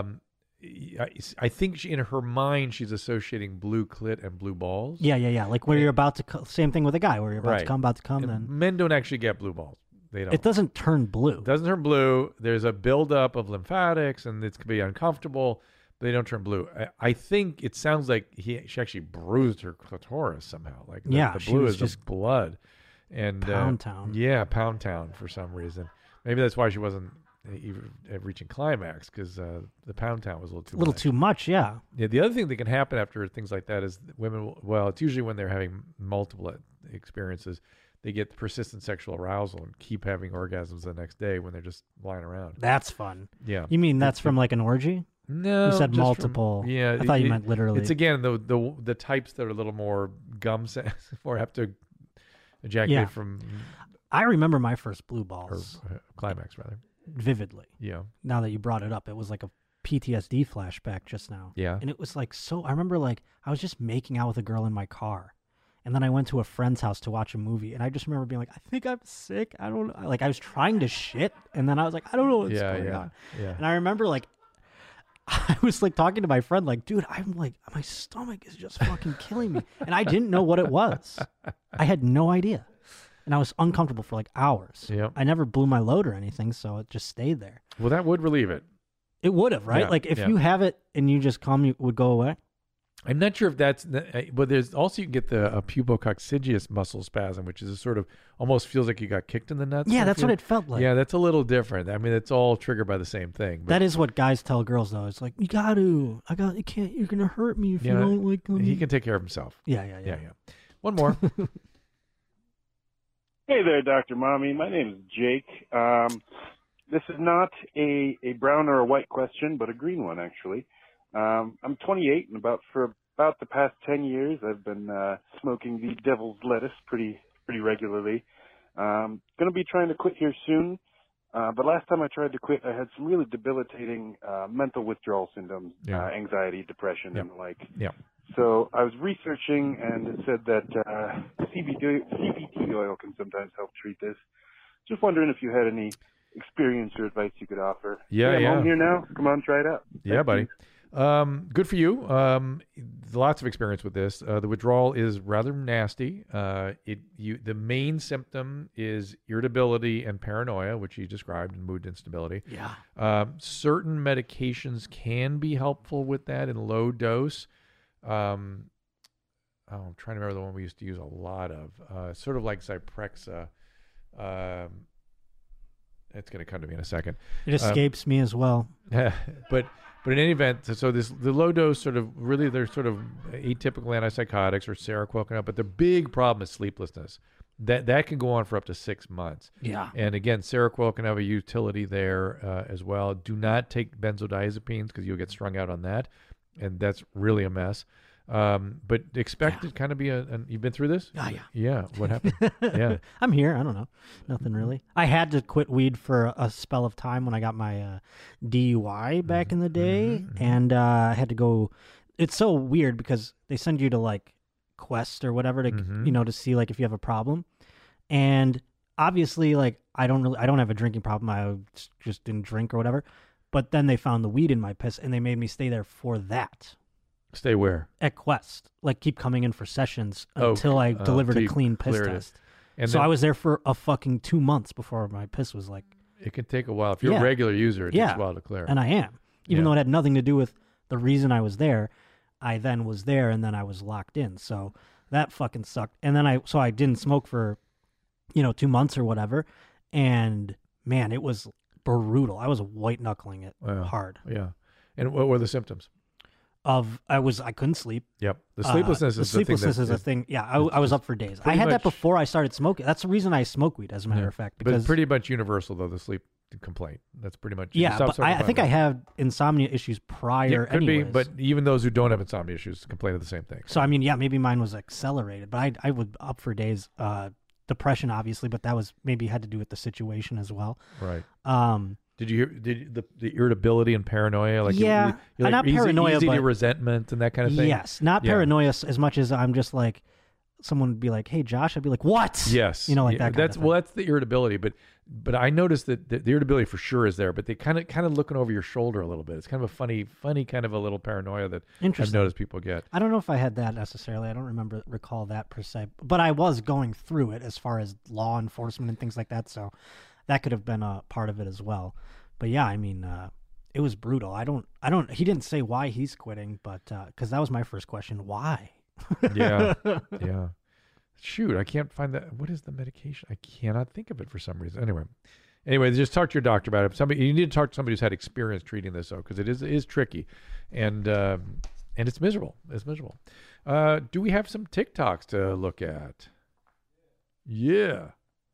I think in her mind, she's associating blue clit and blue balls. Yeah. Like where you're about to, same thing with a guy, where you're about to come, and then. Men don't actually get blue balls. They don't. It doesn't turn blue. It doesn't turn blue. There's a buildup of lymphatics, and it can be uncomfortable, but they don't turn blue. I think it sounds like she actually bruised her clitoris somehow. Like the blue is just blood. And Pound Town. Yeah, Pound Town for some reason. Maybe that's why she wasn't even reaching climax, because the Pound Town was a little too much. Yeah. Yeah. The other thing that can happen after things like that is women. Well, it's usually when they're having multiple experiences. They get persistent sexual arousal and keep having orgasms the next day when they're just lying around. That's fun. Yeah. You mean that's from like an orgy? No. You said multiple. Yeah. I thought you meant literally. It's again the types that are a little more gum or have to ejaculate from. I remember my first blue balls. Or climax, rather. Vividly. Yeah. Now that you brought it up, it was like a PTSD flashback just now. Yeah. And it was like I remember, like, I was just making out with a girl in my car. And then I went to a friend's house to watch a movie, and I just remember being like, I think I'm sick. I don't know. Like, I was trying to shit, and then I was like, I don't know what's going on. Yeah. And I remember, like, I was, like, talking to my friend, like, dude, I'm like, my stomach is just fucking killing me. And I didn't know what it was. I had no idea. And I was uncomfortable for, like, hours. Yep. I never blew my load or anything, so it just stayed there. Well, that would relieve it. It would have, right? Yeah, like, if you have it and you just come, it would go away? I'm not sure if that's, but there's also, you can get the pubococcygeus muscle spasm, which is a sort of, almost feels like you got kicked in the nuts. Yeah, that's what it felt like. Yeah, that's a little different. I mean, it's all triggered by the same thing. But that is what guys tell girls, though. It's like, you can't, you're going to hurt me if you don't like them. He can take care of himself. Yeah. One more. Hey there, Dr. Mommy. My name is Jake. This is not a brown or a white question, but a green one, actually. I'm 28, and for about the past 10 years, I've been smoking the devil's lettuce pretty regularly. Going to be trying to quit here soon, but last time I tried to quit, I had some really debilitating mental withdrawal symptoms, anxiety, depression, and the like. Yeah. So I was researching, and it said that CBD oil can sometimes help treat this. Just wondering if you had any experience or advice you could offer. Yeah. I'm home here now. Come on, try it out. Yeah, buddy. Good for you. Lots of experience with this. The withdrawal is rather nasty. The main symptom is irritability and paranoia, which you described, and mood instability. Yeah. Certain medications can be helpful with that in low dose. I'm trying to remember the one we used to use a lot of. Sort of like Zyprexa. It's going to come to me in a second. It escapes me as well. But in any event, so the low dose sort of really, they're sort of atypical antipsychotics or Seroquel, but the big problem is sleeplessness. That can go on for up to 6 months. Yeah. And again, Seroquel can have a utility there as well. Do not take benzodiazepines because you'll get strung out on that, and that's really a mess. But expect it kind of be you've been through this? Oh, yeah. Yeah. What happened? Yeah. I'm here. I don't know. Nothing really. I had to quit weed for a spell of time when I got my DUI back in the day. And I had to go. It's so weird because they send you to like Quest or whatever to, to see like if you have a problem. And obviously like, I don't have a drinking problem. I just didn't drink or whatever. But then they found the weed in my piss and they made me stay there for that. Stay where? At Quest. Like, keep coming in for sessions until I delivered a clean piss test. And so I was there for a fucking 2 months before my piss was like... It can take a while. If you're a regular user, it takes a while to clear. And I am. Even though it had nothing to do with the reason I was there, I then was there and then I was locked in. So that fucking sucked. And then I didn't smoke for, 2 months or whatever. And, man, it was brutal. I was white knuckling it hard. Yeah. And what were the symptoms? I couldn't sleep. Yep. The sleeplessness is a thing. Yeah, I was up for days. I had that before I started smoking. That's the reason I smoke weed, as a matter of fact. Because, but it's pretty much universal, though, the sleep complaint. That's pretty much... Yeah, but I think I had insomnia issues prior could be, but even those who don't have insomnia issues complain of the same thing. So, I mean, maybe mine was accelerated, but I was up for days. Depression, obviously, but that was maybe had to do with the situation as well. Right. Did you hear the irritability and paranoia? Like you're like not paranoia, easy but to resentment and that kind of thing. Yes, not paranoia as much as I'm just like, someone would be like, "Hey, Josh," I'd be like, "What?" Yes, like that. That's the irritability, but I noticed that the irritability for sure is there, but they kind of looking over your shoulder a little bit. It's kind of a funny kind of a little paranoia that I've noticed people get. I don't know if I had that necessarily. I don't recall that per se, but I was going through it as far as law enforcement and things like that. So that could have been a part of it as well. But yeah, I mean, it was brutal. He didn't say why he's quitting, but, cause that was my first question. Why? Yeah. Shoot, I can't find that. What is the medication? I cannot think of it for some reason. Anyway, just talk to your doctor about it. You need to talk to somebody who's had experience treating this though, cause it is tricky and it's miserable. It's miserable. Do we have some TikToks to look at? Yeah.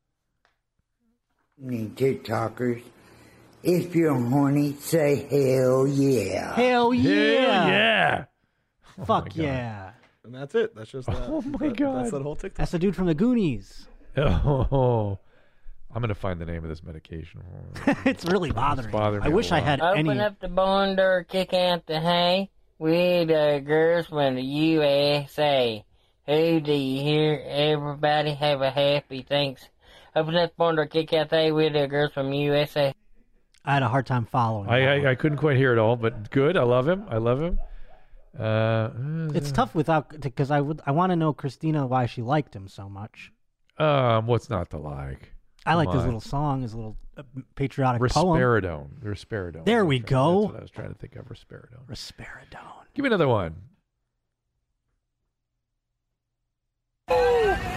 TikTokers. If you're horny, say hell yeah. Hell yeah. Hell yeah. Fuck yeah. And that's it. That's just that. Oh my God. That's that whole TikTok. That's the dude from the Goonies. Oh. I'm going to find the name of this medication. It's really bothering me. I wish I had Open up the barn door, kick out the hay. We the girls from the USA. Who do you hear? Everybody have a happy thanks. Open up the barn door, kick out the hay. We the girls from USA. I had a hard time following. I couldn't quite hear it all, but good. I love him. It's tough because I want to know Christina why she liked him so much. What's not to like? I liked his little song, his little patriotic poem. Risperidone. There we go. That's what I was trying to think of. Risperidone. Risperidone. Give me another one.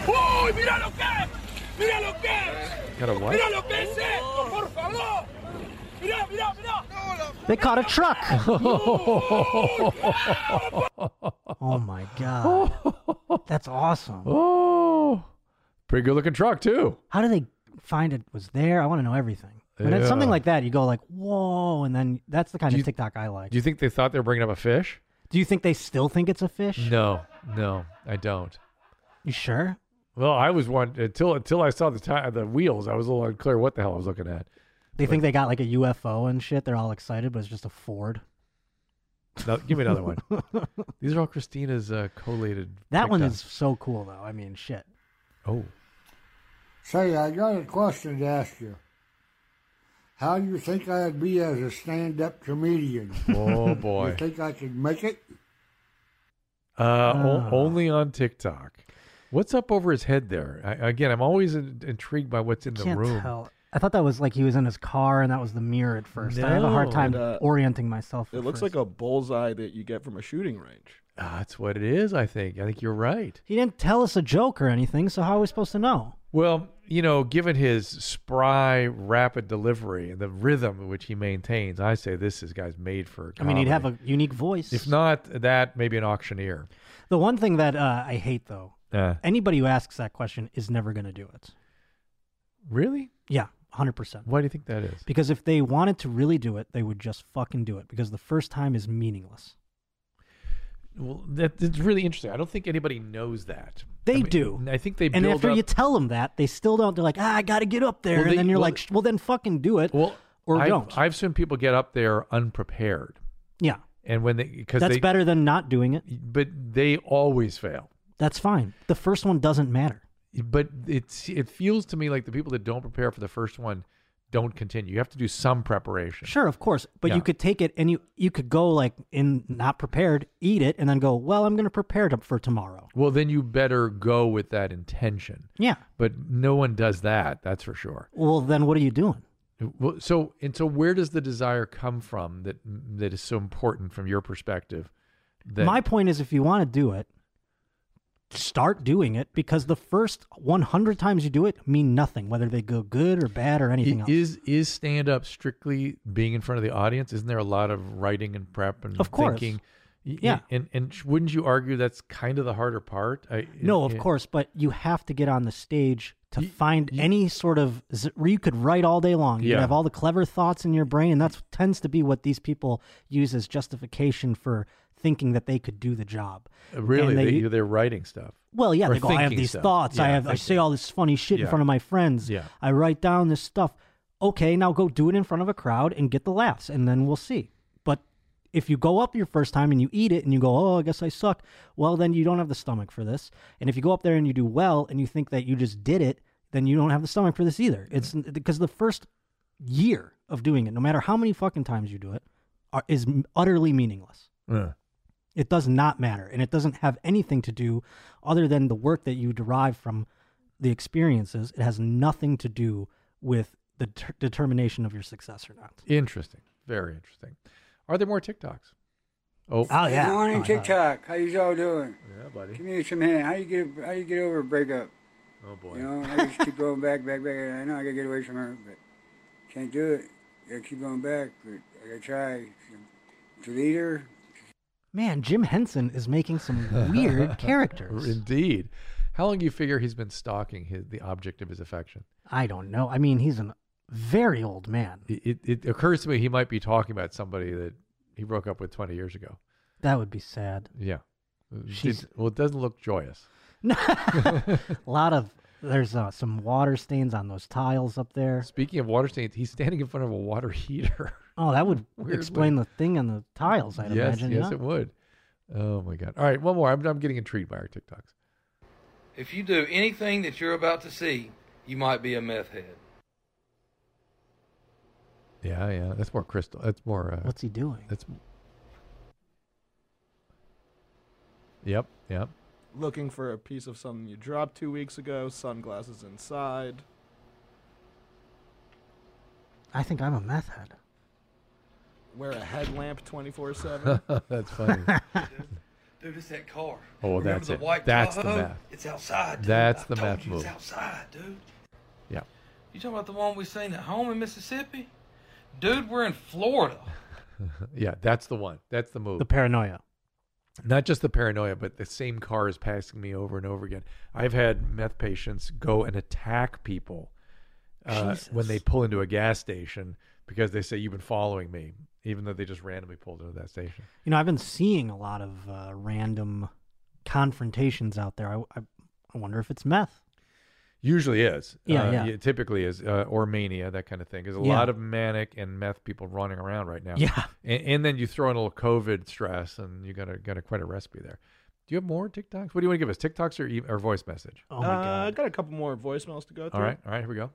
¡Uy, mira lo que es! ¡Mira lo que es! Got a what? ¡Mira lo que es esto, por favor! ¡Mira, mira, mira! They caught a truck. Oh my god, that's awesome. Oh, pretty good looking truck too. How do they find it was there? I want to know everything. When it's something Yeah. like that, you go like, whoa, and then that's the kind of TikTok I like. Do you think they thought they were bringing up a fish? Do you think they still think it's a fish? No, I don't. You sure? Well, I was one until I saw the wheels. I was a little unclear what the hell I was looking at. They think they got like a UFO and shit. They're all excited, but it's just a Ford. No, give me another one. These are all Christina's collated. That one TikToks. is so cool, though. I mean, shit. Oh. Say, I got a question to ask you. How do you think I'd be as a stand-up comedian? Oh boy. You think I could make it? Only on TikTok. What's up over his head there? Again, I'm always intrigued by what's in the Can't room. tell. I thought that was like he was in his car and that was the mirror at first. I have a hard time orienting myself. It looks like a bullseye that you get from a shooting range. That's what it is, I think. I think you're right. He didn't tell us a joke or anything, so how are we supposed to know? Well, given his spry, rapid delivery and the rhythm in which he maintains, I say this guy's made for comedy. I mean, he'd have a unique voice. If not that, maybe an auctioneer. The one thing that I hate, though, anybody who asks that question is never going to do it. Really? Yeah, 100%. Why do you think that is? Because if they wanted to really do it, they would just fucking do it, because the first time is meaningless. Well, that's really interesting. I don't think anybody knows that. They do. I think they And build after up... you tell them that, they still don't. They're like, I got to get up there. Well, and then you're well, like, well, then fucking do it. Or don't. I've seen people get up there unprepared. Yeah. And when because That's better than not doing it. But they always fail. That's fine. The first one doesn't matter. But it feels to me like the people that don't prepare for the first one don't continue. You have to do some preparation. Sure, of course. But Yeah. you could take it and you could go like in not prepared, eat it, and then go, well, I'm going to prepare for tomorrow. Well, then you better go with that intention. Yeah. But no one does that. That's for sure. Well, then what are you doing? Well, so where does the desire come from that is so important from your perspective? My point is, if you want to do it, start doing it, because the first 100 times you do it mean nothing, whether they go good or bad or anything else. Is stand-up strictly being in front of the audience? Isn't there a lot of writing and prep and Of course. thinking? Yeah. And wouldn't you argue that's kind of the harder part? No, of course, but you have to get on the stage to find any sort of where you could write all day long. You Yeah. have all the clever thoughts in your brain, and that tends to be what these people use as justification for thinking that they could do the job. Really, And they're writing stuff. Well, yeah, Or they go, I have thinking these stuff. thoughts. Yeah, I say all this funny shit in Yeah. front of my friends. Yeah. I write down this stuff. Okay, now go do it in front of a crowd and get the laughs, and then we'll see. But if you go up your first time and you eat it and you go, oh, I guess I suck, well, then you don't have the stomach for this. And if you go up there and you do well and you think that you just did it, then you don't have the stomach for this either. It's because the first year of doing it, no matter how many fucking times you do it, is utterly meaningless. Yeah. It does not matter, and it doesn't have anything to do other than the work that you derive from the experiences. It has nothing to do with the determination of your success or not. Interesting. Very interesting. Are there more TikToks? Oh, yeah. Good morning, TikTok. How you all doing? Yeah, buddy. Give me some hand. How you get over a breakup? Oh boy. You know, I just keep going back. I know I gotta get away from her, but can't do it. Gotta keep going back. But I gotta try. Delete her. Man, Jim Henson is making some weird characters. Indeed. How long do you figure he's been stalking the object of his affection? I don't know. I mean, he's a very old man. It occurs to me he might be talking about somebody that he broke up with 20 years ago. That would be sad. Yeah. She's- Well, it doesn't look joyous. There's some water stains on those tiles up there. Speaking of water stains, he's standing in front of a water heater. Oh, that would Weirdly. explain the thing on the tiles, I'd imagine. Yes, yeah? it would. Oh my God! All right, one more. I'm getting intrigued by our TikToks. If you do anything that you're about to see, you might be a meth head. Yeah. That's more crystal. That's more. What's he doing? That's. Yep. Looking for a piece of something you dropped 2 weeks ago. Sunglasses inside. I think I'm a meth head. Wear a headlamp 24/7. That's funny. Dude, it's that car. Oh, Remember that's the it. white That's the Tahoe? meth. It's outside, dude. That's I the told meth you move. It's outside, dude. Yeah. You talking about the one we seen at home in Mississippi? Dude, we're in Florida. Yeah, that's the one. That's the move. The paranoia. Not just the paranoia, but the same car is passing me over and over again. I've had meth patients go and attack people when they pull into a gas station because they say, you've been following me, even though they just randomly pulled into that station. You know, I've been seeing a lot of random confrontations out there. I wonder if it's meth. Usually is. Yeah. It typically is, or mania, that kind of thing. There's a lot of manic and meth people running around right now. Yeah. And then you throw in a little COVID stress, and you got quite a recipe there. Do you have more TikToks? What do you want to give us? TikToks or voice message? Oh my God. I got a couple more voicemails to go through. All right, here we go.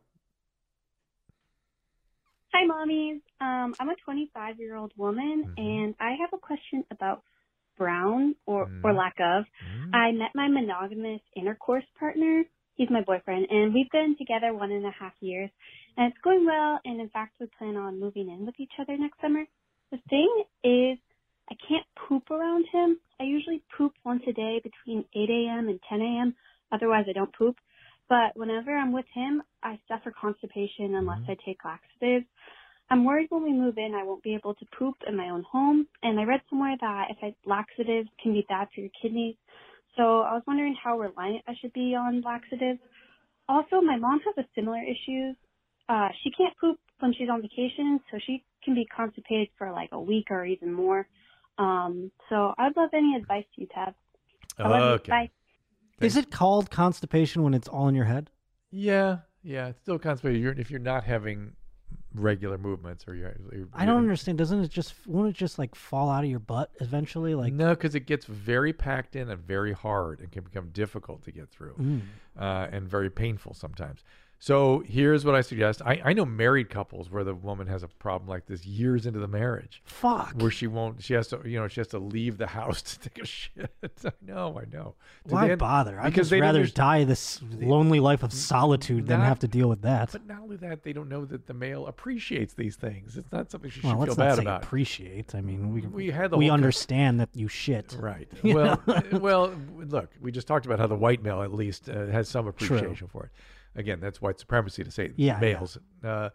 Hi, mommies. I'm a 25-year-old woman, and I have a question about brown or lack of. I met my monogamous intercourse partner. He's my boyfriend, and we've been together 1.5 years, and it's going well, and in fact, we plan on moving in with each other next summer. The thing is, I can't poop around him. I usually poop once a day between 8 a.m. and 10 a.m. Otherwise, I don't poop. But whenever I'm with him, I suffer constipation unless I take laxatives. I'm worried when we move in, I won't be able to poop in my own home, and I read somewhere that laxatives can be bad for your kidneys. So I was wondering how reliant I should be on laxatives. Also, my mom has a similar issue. She can't poop when she's on vacation, so she can be constipated for like a week or even more. So I'd love any advice you'd have. I love you. Bye. Is it called constipation when it's all in your head? Yeah. It's still constipated. If you're not having regular movements, or you're I don't understand. Won't it just like fall out of your butt eventually? Like no, because it gets very packed in and very hard and can become difficult to get through, and very painful sometimes. So here's what I suggest. I know married couples where the woman has a problem like this years into the marriage. Fuck. Where she has to leave the house to take a shit. I know. Why bother? I'd just rather die this lonely life of solitude than have to deal with that. But not only that, they don't know that the male appreciates these things. It's not something she well, should let's feel not bad say about. Appreciate. I mean, we understand that you shit. Right. Well, look, we just talked about how the white male at least has some appreciation for it. Again, that's white supremacy to say males. Yeah.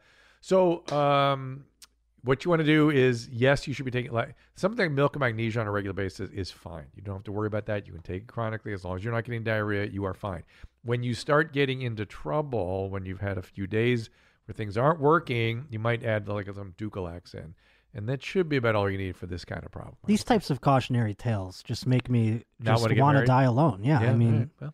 What you want to do is, yes, you should be taking something like milk and magnesia on a regular basis is fine. You don't have to worry about that. You can take it chronically as long as you're not getting diarrhea. You are fine. When you start getting into trouble, when you've had a few days where things aren't working, you might add like some Dulcolax in, and that should be about all you need for this kind of problem. These types of cautionary tales just make me Not just want to die alone. Yeah, I mean. Right. Well.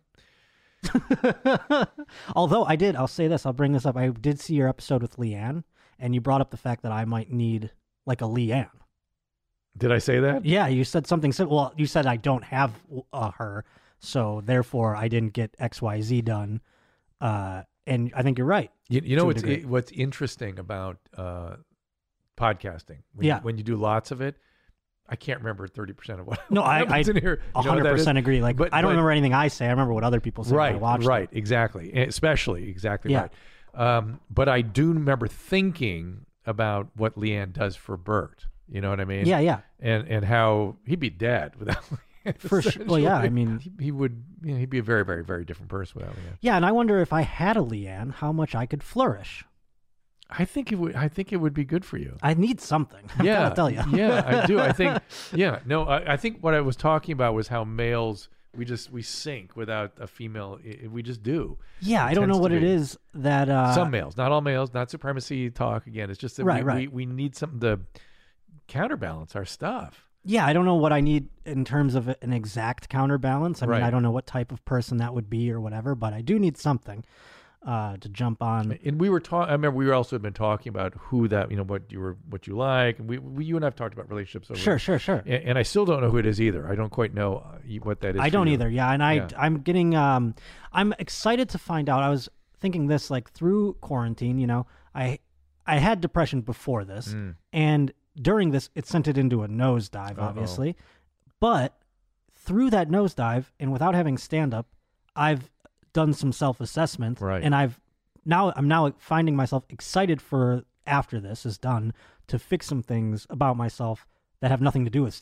Although I'll say this, I'll bring this up. I did see your episode with Leanne, and you brought up the fact that I might need like a Leanne. Did I say that? Yeah, you said something. Well, you said I don't have her, so therefore I didn't get XYZ done. And I think you're right. You know what's interesting about podcasting? When you do lots of it, I can't remember 30% of what. No, I in here. 100% agree. Like, but I don't remember anything I say. I remember what other people say. Right, when I watched right, it. exactly, exactly Yeah. right. But I do remember thinking about what Leanne does for Bert. You know what I mean? Yeah. And how he'd be dead without Leanne. For sure. Well, yeah. I mean, he would. He'd be a very, very, very different person without Leanne. Yeah, and I wonder if I had a Leanne, how much I could flourish. I think it would be good for you. I need something. I gotta tell you. Yeah, I do. I think. Yeah. No. I think what I was talking about was how males we sink without a female. We just do. Yeah, I don't know what it is that. Some males, not all males, not supremacy talk. Again, it's just that we need something to counterbalance our stuff. Yeah, I don't know what I need in terms of an exact counterbalance. I mean, I don't know what type of person that would be or whatever, but I do need something to jump on. And we were talking. I remember we also had been talking about who that what you like, and you and I've talked about relationships. Over Sure. And I still don't know who it is either. I don't quite know what that is. I don't either. Yeah, and I'm getting. I'm excited to find out. I was thinking this like through quarantine. I had depression before this, and during this, it sent it into a nosedive, obviously. But through that nosedive, and without having stand-up, I've done some self-assessment, and I'm now finding myself excited for after this is done to fix some things about myself that have nothing to do with stand-up.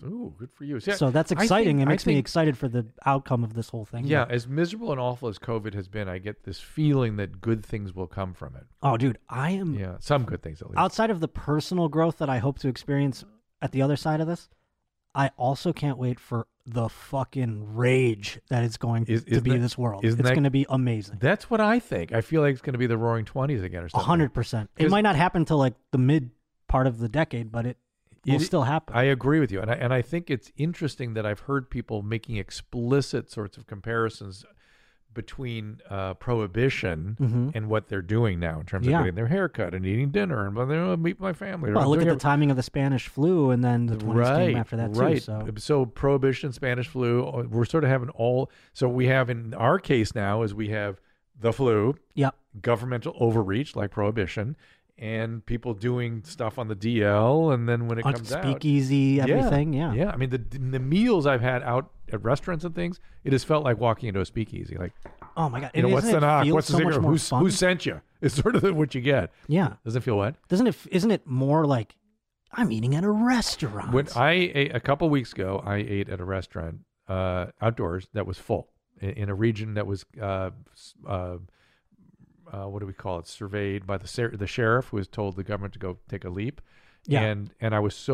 Ooh, good for you. See, So that's I think- exciting. It I makes me think- excited for the outcome of this whole thing. Yeah, But- as miserable and awful as COVID has been, I get this feeling that good things will come from it. Oh, dude, I am. Yeah, some good things at least. Outside of the personal growth that I hope to experience at the other side of this, I also can't wait for the fucking rage that is going to be that- this world. isn't It's that- going to be amazing. That's what I think. I feel like it's going to be the Roaring Twenties again, or something. 100%. It might not happen till like the mid part of the decade, but it will still happen. I agree with you, and I think it's interesting that I've heard people making explicit sorts of comparisons between prohibition Mhm. and what they're doing now in terms Yeah. of getting their hair cut and eating dinner and meet my family. or Well, look at doing the timing of the Spanish flu, and then the 20s came after that too. Right. So prohibition, Spanish flu, we're sort of having all. So we have in our case now is we have the flu, Yep. governmental overreach like prohibition, and people doing stuff on the DL, and then when it On comes out, speakeasy, everything, yeah. yeah. I mean the meals I've had out at restaurants and things, it has felt like walking into a speakeasy. Like, oh my God, you know, And what's isn't the it knock? feel What's the so much cigarette? more Who fun? sent you? It's sort of what you get. Yeah. Doesn't it feel what? Isn't it more like I'm eating at a restaurant? When I ate a couple weeks ago, I ate at a restaurant outdoors that was full in a region that was what do we call it? Surveyed by the sheriff, who was told the government to go take a leap. Yeah. And I was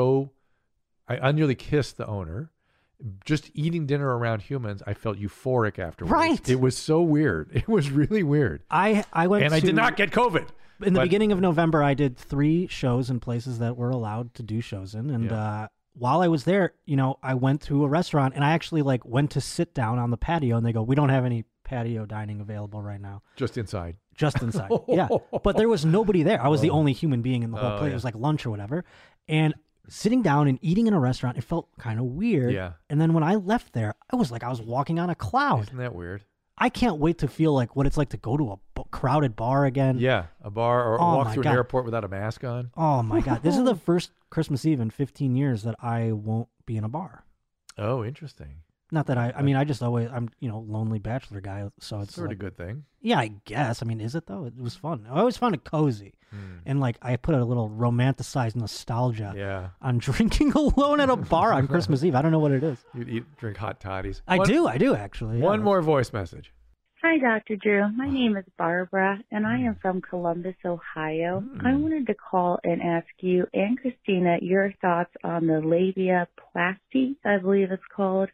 I nearly kissed the owner. Just eating dinner around humans, I felt euphoric afterwards. Right. It was so weird. It was really weird. I went and I did not get COVID. In the But- beginning of November, I did 3 shows in places that were allowed to do shows in, and while I was there, I went to a restaurant, and I actually went to sit down on the patio, and they go, "We don't have any patio dining available right now." Just inside. Just inside, yeah. But there was nobody there. I was the Oh. only human being in the whole Oh, place. yeah. It was like lunch or whatever, and sitting down and eating in a restaurant, it felt kind of weird. Yeah. And then when I left there, I was like I was walking on a cloud. Isn't that weird? I can't wait to feel like what it's like to go to a crowded bar again. Yeah, a bar or Oh walk my through God. an airport without a mask on. Oh my God. This is the first Christmas Eve in 15 years that I won't be in a bar. Oh, interesting. Not that I mean, I just always, I'm, lonely bachelor guy. So it's Sort like, of good thing. Yeah, I guess. I mean, is it though? It was fun. I always found it cozy. And I put a little romanticized nostalgia Yeah. on drinking alone at a bar on Christmas Eve. I don't know what it is. You drink hot toddies. I do actually. One more voice message. Hi, Dr. Drew. My name is Barbara, and I am from Columbus, Ohio. I wanted to call and ask you and Christina your thoughts on the labiaplasty, I believe it's called.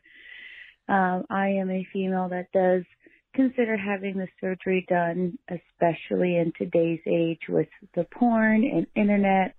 I am a female that does consider having the surgery done, especially in today's age with the porn and internet.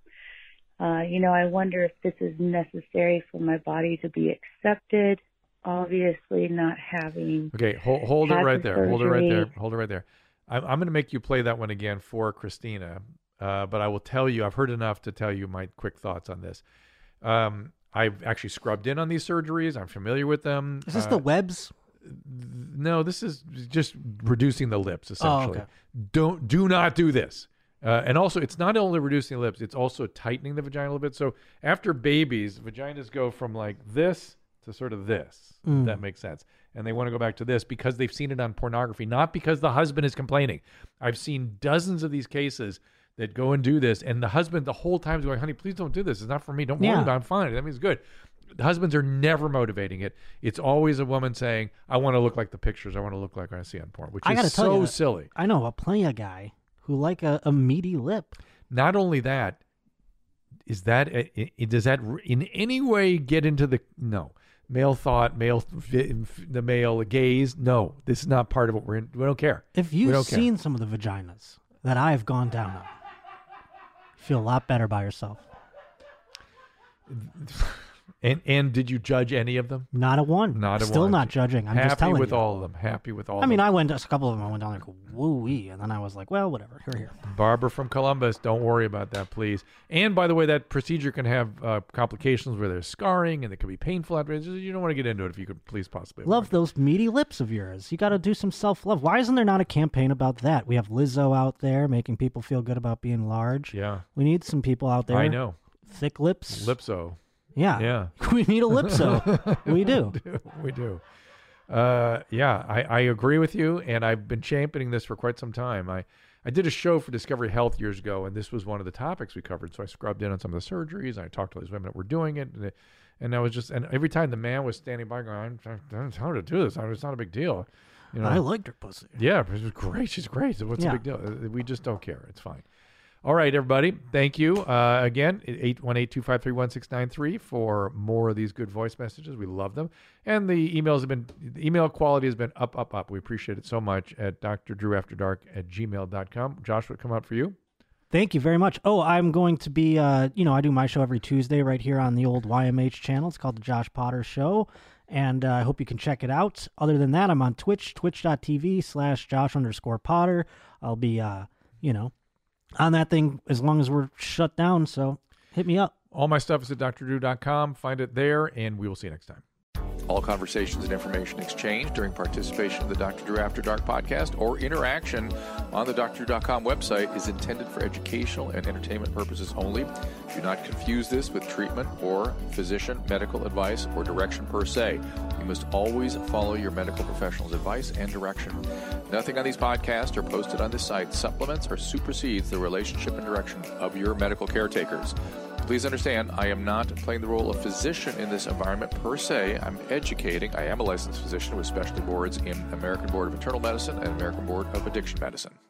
I wonder if this is necessary for my body to be accepted. Obviously not having. Okay, hold it had right the there. Hold it right there. surgery. Hold it right there. I'm going to make you play that one again for Christina, but I will tell you, I've heard enough to tell you my quick thoughts on this. I've actually scrubbed in on these surgeries. I'm familiar with them. Is this the webs? No, this is just reducing the lips, essentially. okay. Do not do this. And also, it's not only reducing the lips, it's also tightening the vagina a little bit. So after babies, vaginas go from like this to sort of this. If that makes sense. And they want to go back to this because they've seen it on pornography, not because the husband is complaining. I've seen dozens of these cases that go and do this, and the husband the whole time is going, "Honey, please don't do this. It's not for me. Don't worry about it. I'm fine. That means good." The husbands are never motivating it. It's always a woman saying, "I want to look like the pictures. I want to look like I see on porn," which I gotta is tell so you, silly. I know plenty of guy who like a meaty lip. Not only that, does that in any way get into the male thought, the male gaze? No, this is not part of what we're in. We don't care. If We you've don't care. seen some of the vaginas that I've gone down on, you feel a lot better by yourself. And did you judge any of them? Not a one. Not a Still one. not judging. I'm happy just telling with you. all of them. Happy with all. I mean, of them. a couple of them. I went down there, like, woo-wee, and then I was like, well, whatever. Here. Barbara from Columbus, don't worry about that, please. And by the way, that procedure can have complications where there's scarring and it can be painful afterwards. You don't want to get into it if you could please possibly. Love those meaty lips of yours. You got to do some self-love. Why isn't there not a campaign about that? We have Lizzo out there making people feel good about being large. Yeah. We need some people out there. I know. Thick lips. Lipso. Yeah. Yeah. We need a lipso. We do. We do. Yeah, I agree with you, and I've been championing this for quite some time. I I did a show for Discovery Health years ago, and this was one of the topics we covered. So I scrubbed in on some of the surgeries, and I talked to these women that were doing it, and I was just, and every time the man was standing by going, I'm trying to tell her to do this. It's not a big deal. You know, I liked her pussy. Yeah, it was great. She's great. So what's the big deal? We just don't care. It's fine. All right, everybody. Thank you. Again, 818-253-1693 for more of these good voice messages. We love them. And the email quality has been up. We appreciate it so much at drdrewafterdark@gmail.com. Josh, what come out for you? Thank you very much. Oh, I'm going to be, I do my show every Tuesday right here on the old YMH channel. It's called The Josh Potter Show, and I hope you can check it out. Other than that, I'm on Twitch, twitch.tv/Josh_Potter. I'll be, on that thing as long as we're shut down, so hit me up. All my stuff is at drdrew.com. Find it there, and we will see you next time. All conversations and information exchanged during participation in the Dr. Drew After Dark podcast or interaction on the drdrew.com website is intended for educational and entertainment purposes only. Do not confuse this with treatment or physician medical advice or direction per se. You must always follow your medical professional's advice and direction. Nothing on these podcasts or posted on this site supplements or supersedes the relationship and direction of your medical caretakers. Please understand, I am not playing the role of physician in this environment per se. I'm educating. I am a licensed physician with specialty boards in American Board of Internal Medicine and American Board of Addiction Medicine.